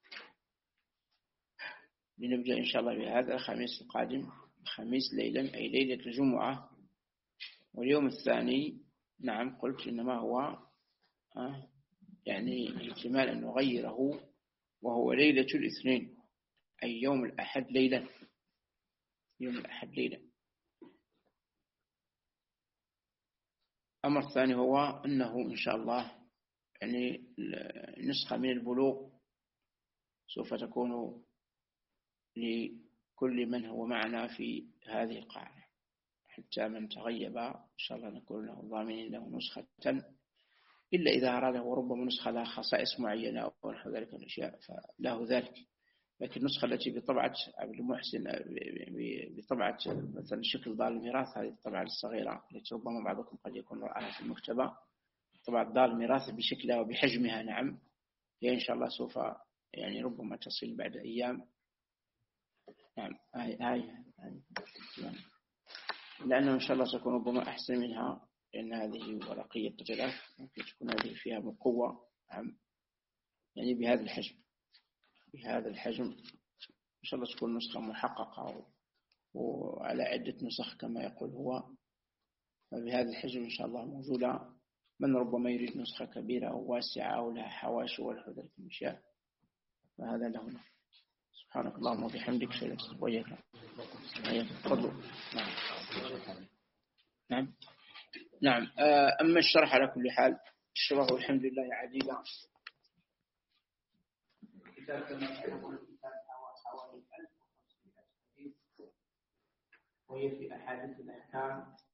Speaker 1: لنبدأ إن شاء الله بهذا الخميس القادم. الخميس ليلا أي ليلة الجمعة. واليوم الثاني نعم قلت إنما هو آه يعني احتمال أن نغيره، وهو ليلة الاثنين أي يوم الأحد ليلا. يوم الأحد ليلة. الأمر الثاني هو أنه إن شاء الله يعني نسخة من البلوغ سوف تكون لكل من هو معنا في هذه القاعة، حتى من تغيب إن شاء الله نكون له ضامنين له نسخة، إلا إذا أراده وربما نسخة لها خصائص معينة أو نحو ذلك الأشياء فله ذلك. لكن النسخة التي بطبعة عبد المحسن بطبعة مثلا شكل دار الميراث، هذه الطبعة الصغيرة التي ربما بعضكم قد يكون رآها في المكتبة، طبعة دار الميراث بشكلها وبحجمها، نعم هي إن شاء الله سوف يعني ربما تصل بعد أيام. نعم هاي هاي نعم. لأنه إن شاء الله سيكون ربما أحسن منها، لأن هذه ورقية غلاف ممكن تكون هذه فيها بقوة. نعم يعني بهذا الحجم بهذا الحجم إن شاء الله تكون نسخة محققة وعلى عدة نسخ كما يقول هو، فبهذا الحجم إن شاء الله موجودة. من ربما يريد نسخة كبيرة أو واسعة أو لها حواشي ونحو ذلك من الأشياء فهذا له. سبحانك اللهم وبحمدك أشهد أن لا إله إلا أنت تفضل. نعم نعم نعم. أما الشرح على كل حال الشرح والحمد لله عديدة. كتاب كما تعلمون الكتاب حوالي ألف وخمسمائة حديث، وهي في أحاديث الأحكام